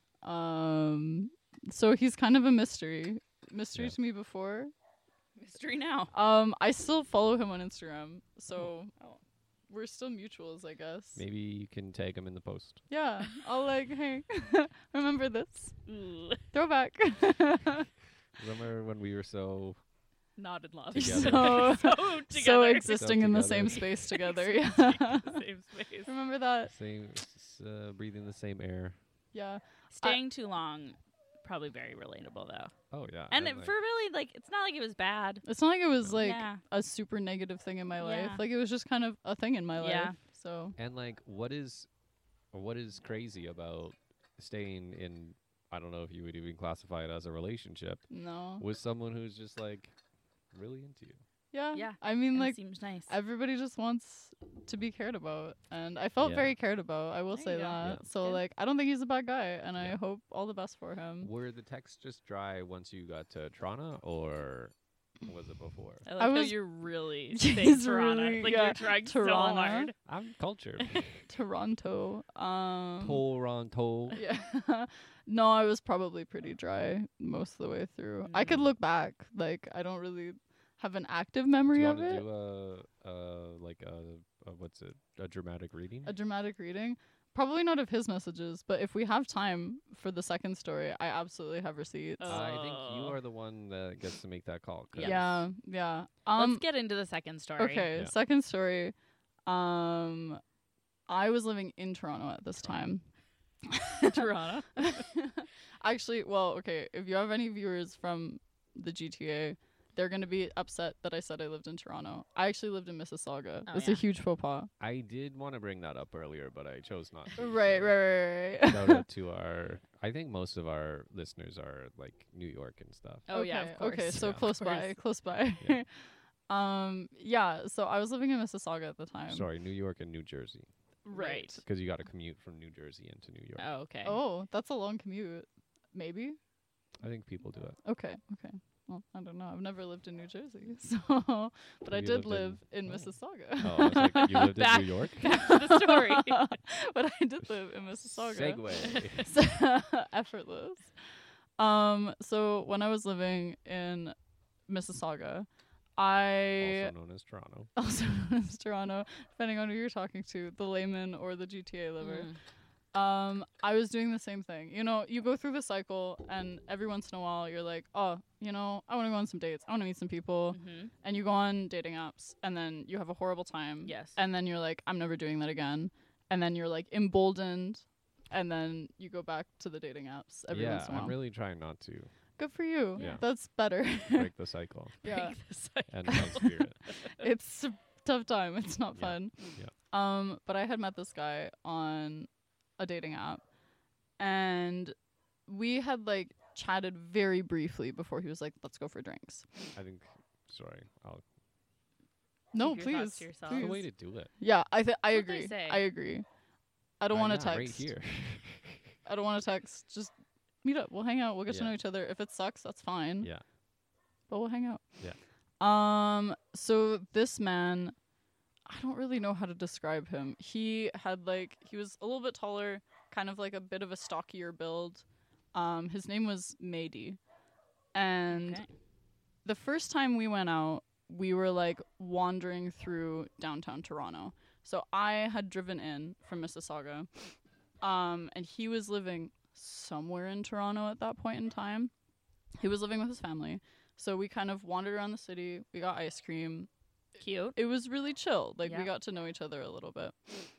So he's kind of a mystery. Mystery Yeah. to me before. Mystery now. I still follow him on Instagram, so Oh. we're still mutuals, I guess. Maybe you can tag him in the post. Yeah, I'll like, hey, remember this? Ooh, Throwback. Remember when we were so not in love. Together. So so together. so existing in the together. same space together. Yeah. In the same space. Remember that? same, breathing the same air? Yeah. Staying too long, probably very relatable though. Oh yeah. And like, for really, like, it's not like it was bad. It's not like it was like yeah. a super negative thing in my life. Yeah. Like it was just kind of a thing in my Yeah. life. So and like what is crazy about staying in, I don't know if you would even classify it as a relationship no. with someone who's just like really into you. Yeah. Yeah. I mean, And it like seems nice. everybody just wants to be cared about, and I felt Yeah. very cared about. I will There say you go. that. Yeah. So Good. like, I don't think he's a bad guy, and I Yeah. hope all the best for him. Were the texts just dry once you got to Toronto, or was it before? I like I how was- you're really He's saying Toronto. really- Like yeah, you're trying so Toronto. hard. I'm cultured. Toronto. Toronto. Yeah. No, I was probably pretty dry most of the way through. I could Mm. look back. Like I don't really have an active Do memory you of want to it. do like a what's it? A dramatic reading? A dramatic reading. Probably not of his messages, but if we have time for the second story, I absolutely have receipts. I think you Oh. are the one that gets to make that call. 'cause Yes. Yeah, yeah. Let's get into the second story. Okay, Yeah. second story. I was living in Toronto at this time. Toronto. Actually, well, okay, if you have any viewers from the GTA, they're going to be upset that I said I lived in Toronto. I actually lived in Mississauga. Oh, It's yeah. a huge faux pas. I did want to bring that up earlier, but I chose not to. Right, so right. Shout out to our. I think most of our listeners are like New York and stuff. Oh yeah, of course. Okay, so Yeah. close Of by, course. close by. Yeah. Yeah, so I was living in Mississauga at the time. Sorry, New York and New Jersey, Right. because you got to commute from New Jersey into New York. Oh, okay. Oh, that's a long commute. Maybe? I think people do it. Okay. Well, I don't know. I've never lived in New Jersey, so but I You did lived live in oh. Mississauga. Oh, I was like, you lived in Back- New York? Back to the story. But I did live in Mississauga. Segway. So- effortless. So when I was living in Mississauga, I Also known as Toronto. also known as Toronto, depending on who you're talking to, the layman or the GTA liver. I was doing the same thing. You know, you go through the cycle, and every once in a while, you're like, oh, you know, I want to go on some dates. I want to meet some people. Mm-hmm. And you go on dating apps, and then you have a horrible time. Yes. And then you're like, I'm never doing that again. And then you're like emboldened, and then you go back to the dating apps every Yeah, once in a while. I'm really trying not to Good for you. Yeah. That's better. break the cycle Yeah. Break the cycle. and my spirit. It's a tough time. It's not Yeah. fun. Yeah. But I had met this guy on a dating app, and we had like chatted very briefly before he was like, let's go for drinks. I think. Sorry, No, Keep your thoughts please. to yourself. that's the please. way to do it. Yeah, I That's what they agree. say. I agree. I don't want to Yeah, text. right here. I don't want to text. Just meet up. We'll hang out. We'll get to Yeah. know each other. If it sucks, that's fine. Yeah. But we'll hang out. Yeah. So this man, I don't really know how to describe him. He was a little bit taller, kind of like a bit of a stockier build. His name was Mady. And Okay. the first time we went out, we were like wandering through downtown Toronto. So I had driven in from Mississauga. And he was living somewhere in Toronto at that point in time. He was living with his family. So we kind of wandered around the city. We got ice cream. Cute. It was really chill. Like we Yeah. got to know each other a little bit.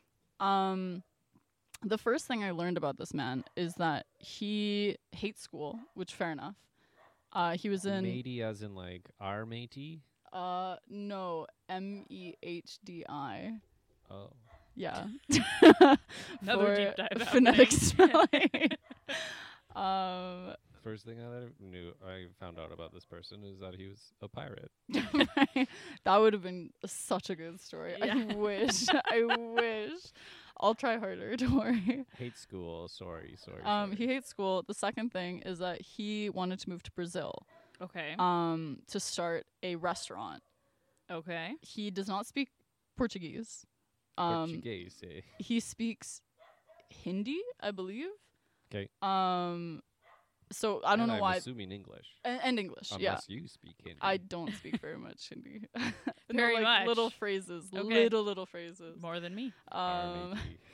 The first thing I learned about this man is that he hates school, which fair enough. He was in Matey, as in like our matey. no, MEHDI. Oh, Yeah. Another For deep dive phonetic happening. spelling. first thing I found out about this person is that he was a pirate. That would have been such a good story. Yeah. I wish. I wish. I'll try harder. Don't worry. Hate school. Sorry. He hates school. The second thing is that he wanted to move to Brazil. Okay. To start a restaurant. Okay. He does not speak Portuguese. Portuguese. Eh? He speaks Hindi, I believe. 'Kay. So I don't know I'm why. assuming English. And English, Unless yeah. you speak Hindi. I don't speak very much Hindi. Very like much. little phrases, Okay. little phrases. More than me. Our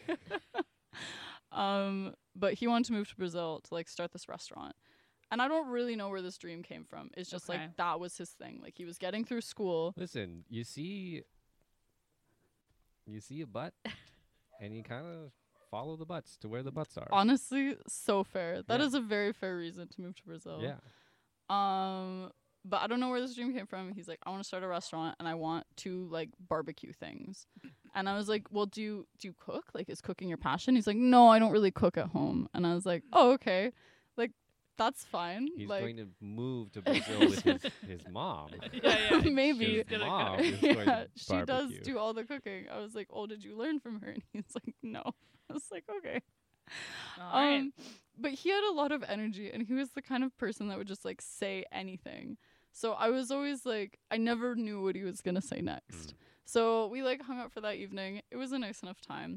matey. But he wanted to move to Brazil to like start this restaurant. And I don't really know where this dream came from. It's just Okay. like that was his thing. Like he was getting through school. Listen, you see a butt, and you kind of follow the butts to where the butts are. Honestly, so fair. That Yeah. is a very fair reason to move to Brazil. Yeah. But I don't know where this dream came from. He's like, I want to start a restaurant and I want to like barbecue things. And I was like, well, do you cook? Like, is cooking your passion? He's like, no, I don't really cook at home. And I was like, oh, okay. Like, that's fine. He's like, going to move to Brazil with his mom. Yeah. maybe. His gonna mom cook. is going Yeah, to she does barbecue. do all the cooking. I was like, oh, did you learn from her? And he's like, no. I was like, okay. All right. But he had a lot of energy, and he was the kind of person that would just like say anything. So I was always like, I never knew what he was gonna say next. So we like hung out for that evening. It was a nice enough time.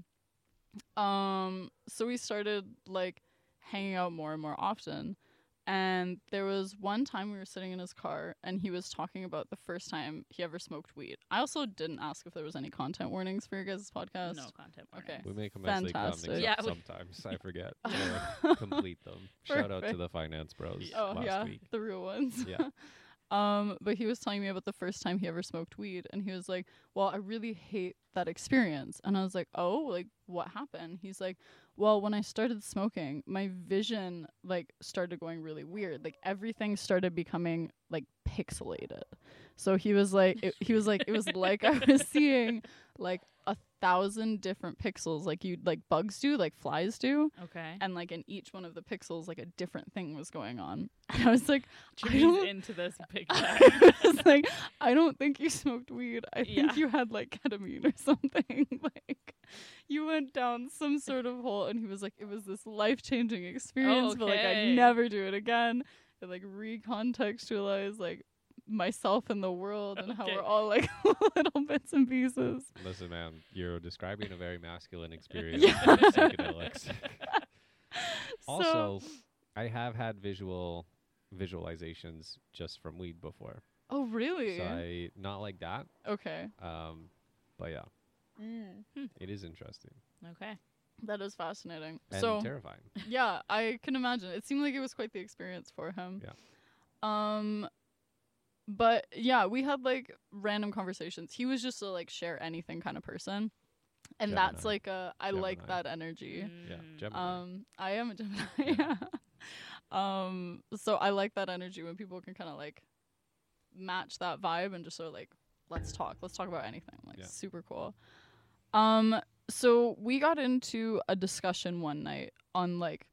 So we started like hanging out more and more often. And there was one time we were sitting in his car and he was talking about the first time he ever smoked weed. I also didn't ask if there was any content warnings for your guys' podcast. No content warning. Okay. We make a messy Fantastic. comments Yeah, up we- sometimes. I forget to complete them. Shout out to Perfect. the finance bros Oh last yeah, week. the real ones. Yeah. But he was telling me about the first time he ever smoked weed, and he was like, well, I really hate that experience. And I was like, oh, like what happened? He's like, well, when I started smoking, my vision like started going really weird. Like everything started becoming like pixelated. So he was like, it was like I was seeing like 1,000 different pixels, like bugs do, like flies do. Okay. And like in each one of the pixels, like a different thing was going on. And I was like, I He's don't, into this big time. I was like, I don't think you smoked weed. I think Yeah. you had like ketamine or something. Like you went down some sort of hole. And he was like, it was this life-changing experience, but like I'd Okay. never do it again. It like recontextualized like myself and the world and how Okay. we're all like little bits and pieces. Listen, man, you're describing a very masculine experience Yeah. with psychedelics. So- Also, I have had visualizations just from weed before. Oh, really? So I not like that. Okay. But yeah, it is interesting Okay. That is fascinating. and So, terrifying. yeah, I can imagine. It seemed like it was quite the experience for him. Yeah. But yeah, we had like random conversations. He was just a like share anything kind of person. And that's Gemini. like I like Gemini. that energy. Yeah, Gemini. I am a Gemini. Yeah. So I like that energy when people can kind of like match that vibe and just sort of like let's talk about anything. Like Yeah. super cool. So we got into a discussion one night on like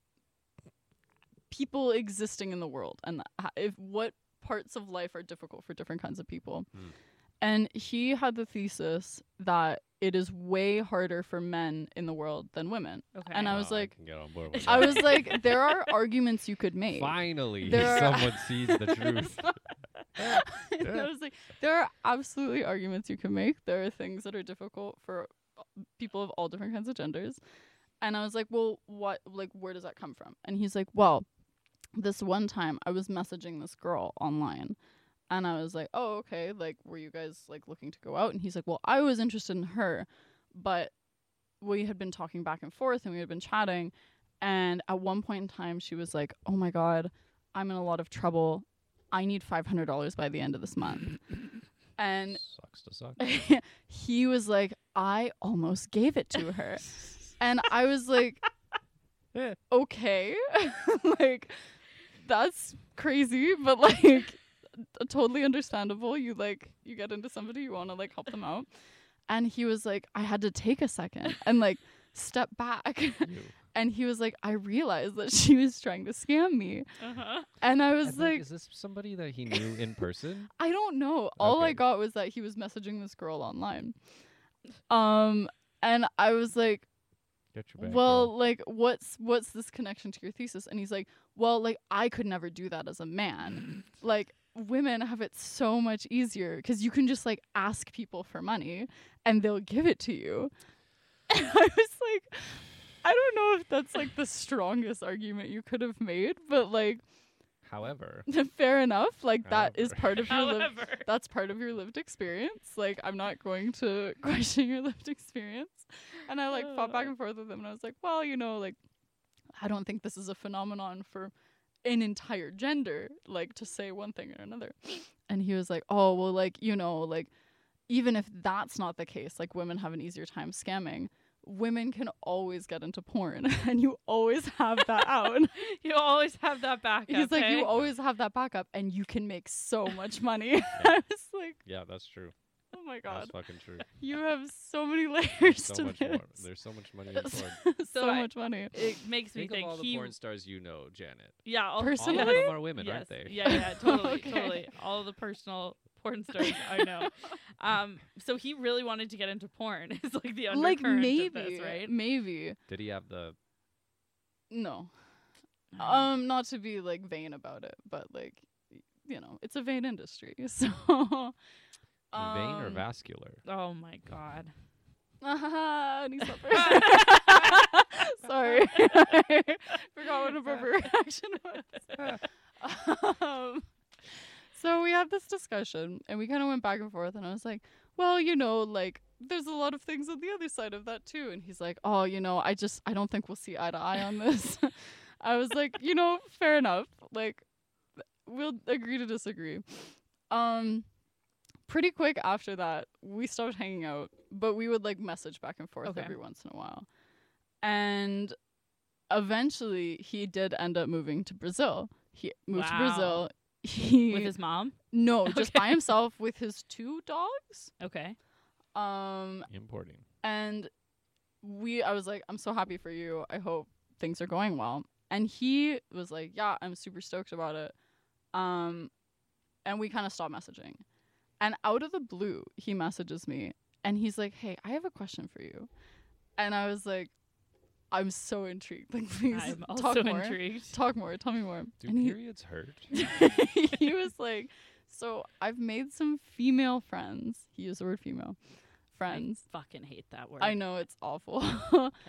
people existing in the world and if what parts of life are difficult for different kinds of people. And he had the thesis that it is way harder for men in the world than women. Okay. And I was like, can get on board with I that. was like, there are arguments you could make. Finally, There are- someone sees the truth. And I was like, there are absolutely arguments you can make. There are things that are difficult for people of all different kinds of genders. And I was like, well, where does that come from? And he's like, well, this one time I was messaging this girl online. And I was like, oh, okay. Like, were you guys like looking to go out? And he's like, well, I was interested in her, but we had been talking back and forth and we had been chatting. And at one point in time, she was like, oh my God, I'm in a lot of trouble. I need $500 by the end of this month. And Sucks to suck. he was like, I almost gave it to her. And I was like, okay. Like, that's crazy, but like totally understandable. You get into somebody, you want to like help them out. And he was like, I had to take a second and like step back. Ew. And he was like, I realized that she was trying to scam me. And I was And, like, is this somebody that he knew in person? I don't know. All I Okay. got was that he was messaging this girl online. And I was like, Get your bag, well, girl. like, what's this connection to your thesis? And he's like, well, like, I could never do that as a man. Like, women have it so much easier because you can just like ask people for money and they'll give it to you. And I was like, I don't know if that's like the strongest argument you could have made, but like, However, fair enough. Like, that is However. part of your However. that's part of your lived experience. Like, I'm not going to question your lived experience. And I like fought back and forth with him and I was like, well, you know, like, I don't think this is a phenomenon for an entire gender, like to say one thing or another. And he was like, oh, well, like, you know, like, even if that's not the case, like, women have an easier time scamming. Women can always get into porn and you always have that out. You always have that backup. He's like, hey? you always have that backup and you can make so much money. I was like, yeah, that's true. oh my God, That's fucking true. you have so many layers There's so to much this. more. There's so much money in porn. so So I- much money. It makes me Think think of all the he. porn stars you know, Janet. Yeah, all, Personally? All of them are women, yes. aren't they? Yeah, totally, Okay. totally. All the personal porn stars I know. So he really wanted to get into porn. It's like the undercurrent Like, maybe, of this, right? maybe. Did he have the? No. Not to be like vain about it, but like, you know, it's a vain industry. So Vein or vascular? Oh my God. Knee slapper. Sorry. I forgot what appropriate reaction was. So we had this discussion and we kind of went back and forth and I was like, well, you know, like there's a lot of things on the other side of that too. And he's like, oh, you know, I don't think we'll see eye to eye on this. I was like, you know, fair enough. Like, we'll agree to disagree. Pretty quick after that, we stopped hanging out, but we would like message back and forth Okay. every once in a while. And eventually he did end up moving to Brazil. He moved to Wow. Brazil. He With his mom? no, just by Okay. himself with his 2 dogs. Okay. Importing. And I was like, I'm so happy for you. I hope things are going well. And he was like, yeah, I'm super stoked about it. And we kind of stopped messaging. And out of the blue, he messages me and he's like, hey, I have a question for you. And I was like, I'm so intrigued. Like, please I'm talk also more. intrigued. Talk more. Tell me more. Do And he- periods hurt? he was like, so I've made some female friends. He used the word female friends. I fucking hate that word. I know, it's awful.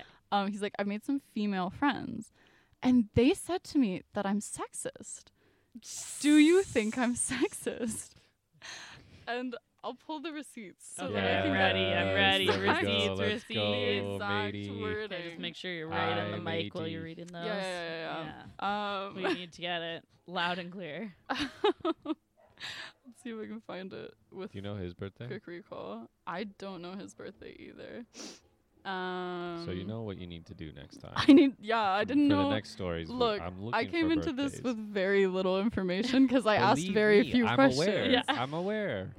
He's like, I've made some female friends and they said to me that I'm sexist do you think I'm sexist? And I'll pull the receipts so Okay, that I I'm can ready, get I'm ready. the exact- Receipts, Let's go, the exact matey. wording. Okay, just make sure you're right on the Hi, mic while matey. you're reading those. Yeah. We need to get it loud and clear. Let's see if I can find it with Do you know his birthday? quick recall. I don't know his birthday either. So you know what you need to do next time. I didn't for know. the next stories. Look, I'm looking I came for into this birthdays. with very little information because I asked Believe very me, few I'm questions. Aware. Yeah. I'm aware.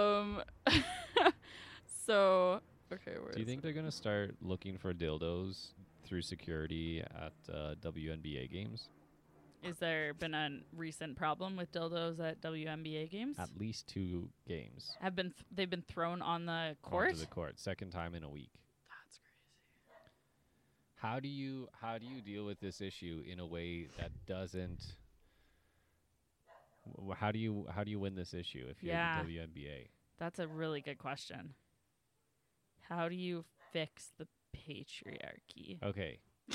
So okay, where Do you is think it? they're gonna start looking for dildos through security at WNBA games? Is there been a recent problem with dildos at WNBA games? At least 2 games. They've been thrown on the court? Onto the court. Second time in a week. That's crazy. How do you deal with this issue in a way that doesn't? How do you win this issue if you're Yeah. the WNBA? That's a really good question. How do you fix the patriarchy? Okay,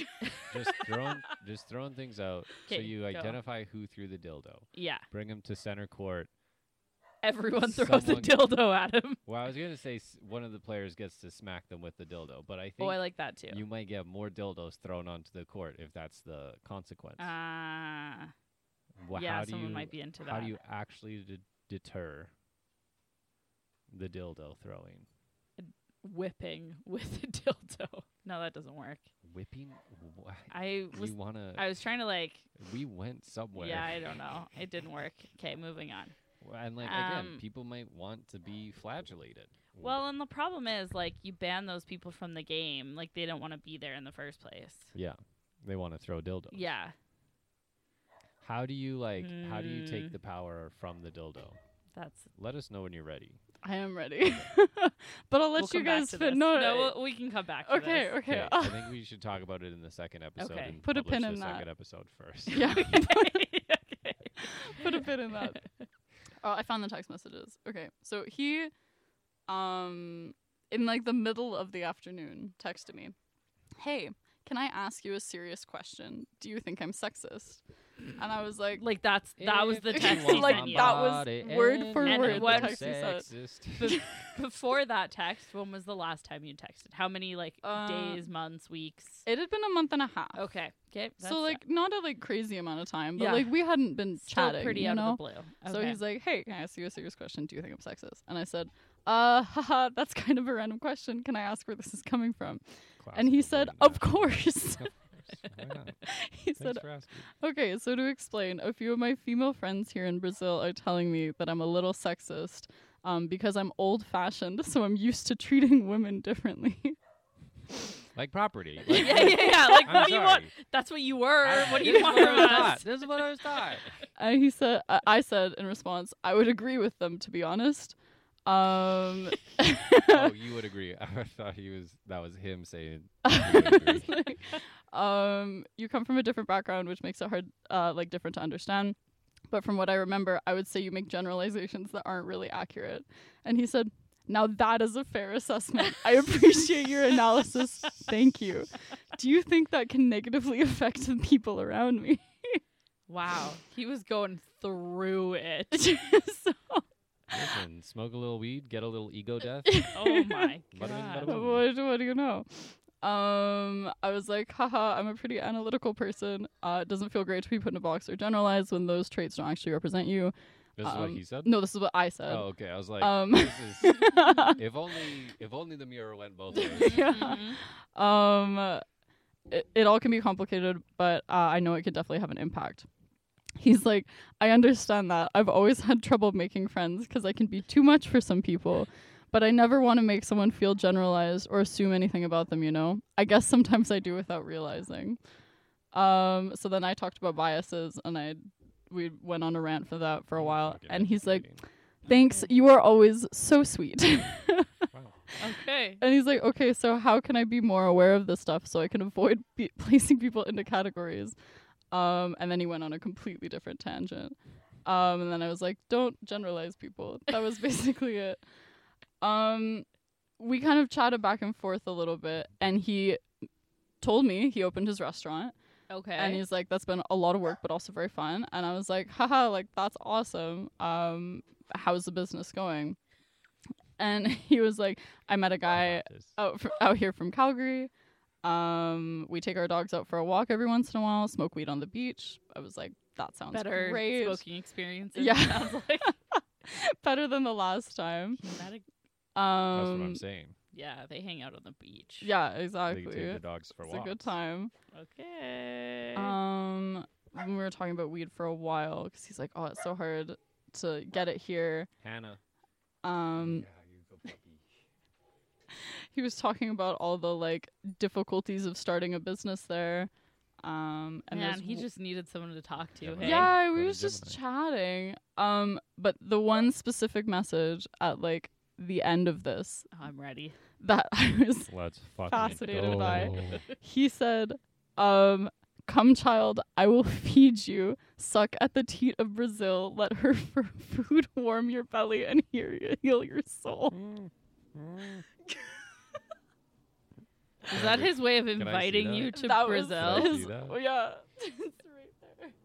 just throwing things out. So 'Kay, you go. identify who threw the dildo. Yeah. Bring him to center court. Everyone throws a Someone- dildo at him. Well, I was gonna say one of the players gets to smack them with the dildo, but I Oh, think I like that too. you might get more dildos thrown onto the court if that's the consequence. Yeah, how do someone you, might be into How that. do you actually deter the dildo throwing? Whipping with a dildo. No, that doesn't work. Whipping? I was You wanna? I was trying to like, We went somewhere. yeah, I don't know. It didn't work. Okay, moving on. And again, Um, people might want to be flagellated. Well, and the problem is like you ban those people from the game. Like they don't want to be there in the first place. Yeah, they want to throw dildos. Yeah. How do you How do you take the power from the dildo? That's Let us know when you're ready. I am ready, but I'll let we'll you come back guys to fit. this. No, we can come back to okay, this. okay. I think we should talk about it in the second episode. Okay. And Put a publish pin in the that. second episode first. Yeah, Okay. put a bit in that. Oh, I found the text messages. Okay, so he, in like the middle of the afternoon, texted me, "Hey, can I ask you a serious question? Do you think I'm sexist?" And I was like, Like that was the If text you he Like, sent you. that was want word it for and word I'm the text he said. sexist. Before that text, when was the last time you texted? How many Uh, days, months, weeks? it had been a month and a half. Okay. Okay. So like not a like crazy amount of time, but Yeah. like we hadn't been still chatting, pretty you out know? of the blue. So Okay. he's like, "Hey, can I ask you a serious question? Do you think I'm sexist?" And I said, haha, that's kind of a random question. Can I ask where this is coming from?" And he said, "Of course." Why not? He said, Thanks for asking. "Okay, so to explain, a few of my female friends here in Brazil are telling me that I'm a little sexist because I'm old-fashioned, so I'm used to treating women differently." Like property. yeah. Like, I'm what do you want? sorry. That's what you were. What do This you is want what I from was us? taught. This is what I was taught. And he said, I said in response, "I would agree with them, to be honest." Oh, you would agree. I thought that was him saying you would agree. You come from a different background, which makes it hard, like different to understand. But from what I remember, I would say you make generalizations that aren't really accurate. And he said, "Now that is a fair assessment. I appreciate your analysis. Thank you. Do you think that can negatively affect the people around me?" Wow. He was going through it. So, Listen, smoke a little weed, get a little ego death. Oh my Bada bing, bada god. boom. what do you know? I was like, haha, I'm a pretty analytical person. It doesn't feel great to be put in a box or generalized when those traits don't actually represent you. This is what he said? No, this is what I said. Oh, okay. I was like, Um, this is, if only the mirror went both ways. Yeah. Mhm. It all can be complicated, but I know it could definitely have an impact. He's like, "I understand that. I've always had trouble making friends because I can be too much for some people, but I never want to make someone feel generalized or assume anything about them, you know? I guess sometimes I do without realizing." So then I talked about biases, and we went on a rant for that for a while, Fucking and he's like, educating. "Thanks, you are always so sweet." Wow. Okay. And he's like, "Okay, so how can I be more aware of this stuff so I can avoid placing people into categories?" And then he went on a completely different tangent. And then I was like, "Don't generalize people." That was basically it. We kind of chatted back and forth a little bit, and he told me he opened his restaurant, Okay. And he's like, that's been a lot of work, but also very fun. And I was like, haha, like, that's awesome. How's the business going? And he was like, I met a guy out here from Calgary. We take our dogs out for a walk every once in a while, smoke weed on the beach. I was like, that sounds better great. smoking experience. Yeah. Sounds like. Better than the last time. That's what I'm saying. Yeah, they hang out on the beach. Yeah, They exactly. take the dogs for It's walks. a good time. Okay. We were talking about weed for a while because he's like, oh, it's so hard to get it here. Hannah. Um, Yeah, you go puppy. he was talking about all the like difficulties of starting a business there. And Man, there's he just needed someone to talk to. Yeah, Hey? yeah, Go we to was just Gemini. chatting. But the one specific message at like the end of this Oh, I'm ready. that I was Let's fucking fascinated go. by. He said, come child, I will feed you. Suck at the teat of Brazil. Let her food warm your belly and heal your soul. Is that his way of Can I see inviting that? you to That Brazil? Can I was see that? Oh, yeah. It's right there.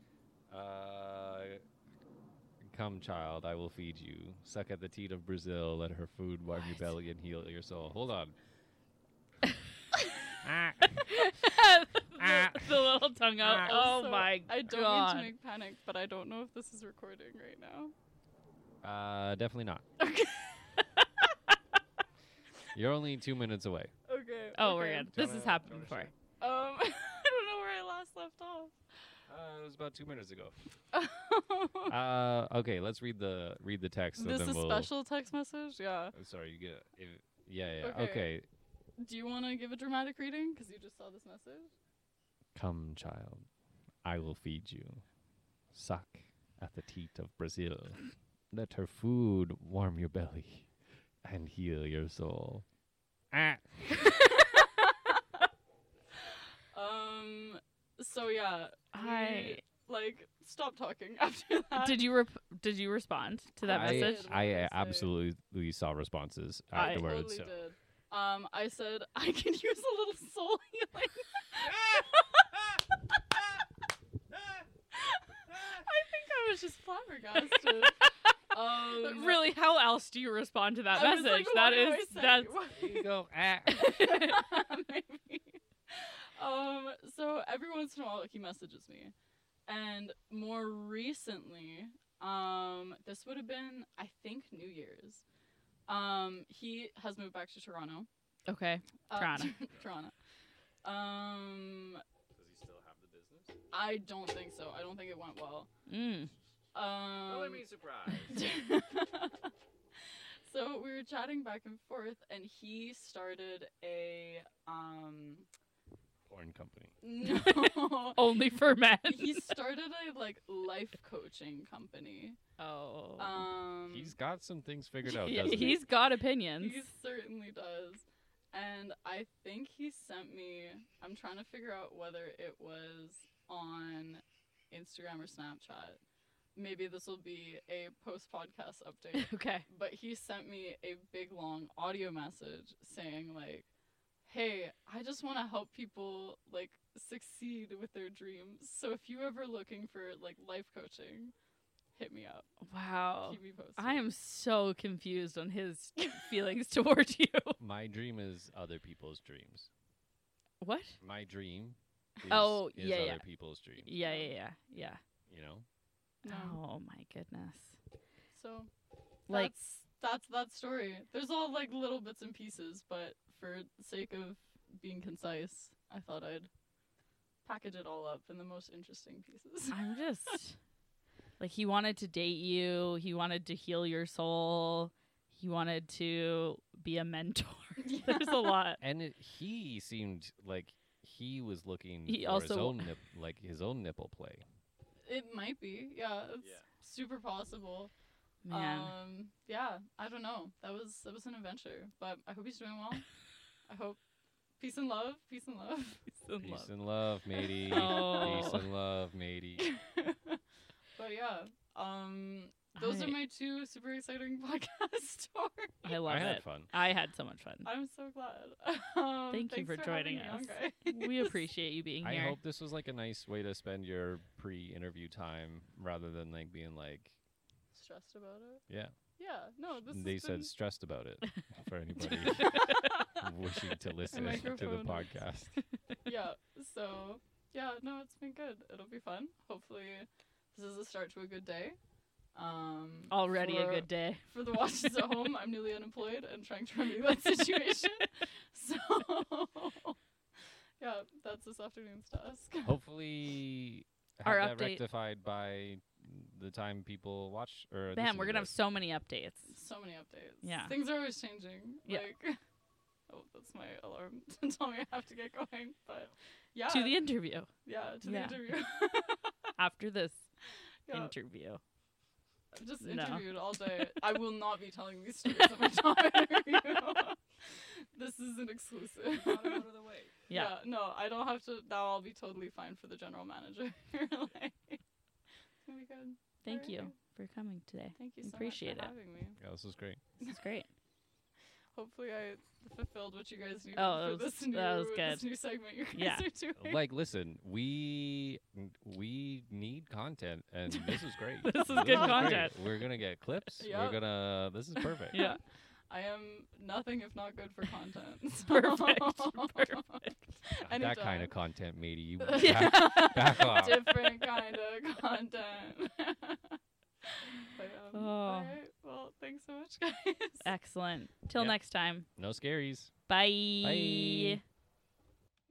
Come, child, I will feed you. Suck at the teat of Brazil. Let her food warm your belly and heal your soul. Hold on. The little tongue out. Oh Also, my I don't god. mean to make panic, but I don't know if this is recording right now. Definitely not. Okay. You're only 2 minutes away. Okay. Oh, okay. we're good. This has happened before. I don't know where I last left off. It was about 2 minutes ago. Okay, let's read the text. This and is then we'll. special text message? Yeah. Sorry, you get. Yeah. Okay. Okay. Do you want to give a dramatic reading? Because you just saw this message. Come, child, I will feed you. Suck at the teat of Brazil. Let her food warm your belly and heal your soul. So yeah, like stop talking after that. Did you respond to that message? What did I I say? absolutely saw responses I afterwards. Totally did. I said I could use a little soul healing. I think I was just flabbergasted. Really, how else do you respond to that I was message? like, That what do is I say? that's There you go. Maybe. So every once in a while he messages me. And more recently, this would have been, I think, New Year's. He has moved back to Toronto. okay. Toronto. Toronto. Does he still have the business? I don't think so. I don't think it went well. Surprised. So we were chatting back and forth, and he started a Porn company. no. Only for men. He started a like life coaching company. Oh. He's got some things figured out, Yeah, doesn't he? he's got opinions. He certainly does. And I think he sent me, I'm trying to figure out whether it was on Instagram or Snapchat. Maybe this will be a post-podcast update. Okay. But he sent me a big, long audio message saying, like, hey, I just want to help people, like, succeed with their dreams. So if you ever looking for, like, life coaching, hit me up. Wow. Keep me posted. I am so confused on his feelings towards you. My dream is other people's dreams. What? My dream is, Oh, is yeah, other yeah. people's dreams. Yeah. You know? No. Oh my goodness. So Like- that's that story. There's all like little bits and pieces, but for the sake of being concise, I thought I'd package it all up in the most interesting pieces. I'm just like, he wanted to date you. He wanted to heal your soul. He wanted to be a mentor. There's a lot. And he seemed like he was looking He for his also- own his own nipple play. It might be, yeah. It's Yeah. super possible. Man. Yeah, I don't know. That was an adventure, but I hope he's doing well. I hope peace and love, peace and love. Peace and love, matey. Oh. Peace and love, matey. But yeah, those are my 2 super exciting podcast stories. I love I had it. fun. I had so much fun. I'm so glad. Thank you thanks for joining having us. me on, guys. We appreciate you being I here. hope this was like a nice way to spend your pre-interview time rather than like being like, Stressed about it? yeah. Yeah, no, this They has said been... stressed about it for anybody wishing to listen to the microphone. podcast. Yeah, so, yeah, no, it's been good. It'll be fun. Hopefully, this is a start to a good day. Already a for- good day. For the watchers at home, I'm newly unemployed and trying to remedy that situation. So, yeah, that's this afternoon's task. Hopefully, Our have that update- rectified by the time people watch or Man, listen we're to going to have this. so many updates. So many updates. Yeah. Things are always changing. Yeah. Like, oh, that's my alarm to tell me I have to get going. But, yeah. To the interview. Yeah, to Yeah. the interview. After this Yeah. interview. I've just No. interviewed all day. I will not be telling these stories at my job interview. This is an exclusive. Yeah. No, I don't have to. Now I'll be totally fine for the general manager. Like, it's gonna be good. Thank Alright. you for coming today. Thank you so Appreciate much it. for having me. Yeah, this was great. This is great. Hopefully, I fulfilled what you guys needed Oh, for this new that was this good. new segment you guys Yeah. are doing. Like, listen, we need content, and this is great. This is good great. content. We're gonna get clips. Yep. This is perfect. Yeah. I am nothing if not good for content. so- Perfect. Perfect. Not that kind Anytime. of content, matey. You Yeah. back off. Different kind of content. But, Oh. all right. Well, thanks so much, guys. Excellent. Till Yep. next time. No scaries. Bye. Bye.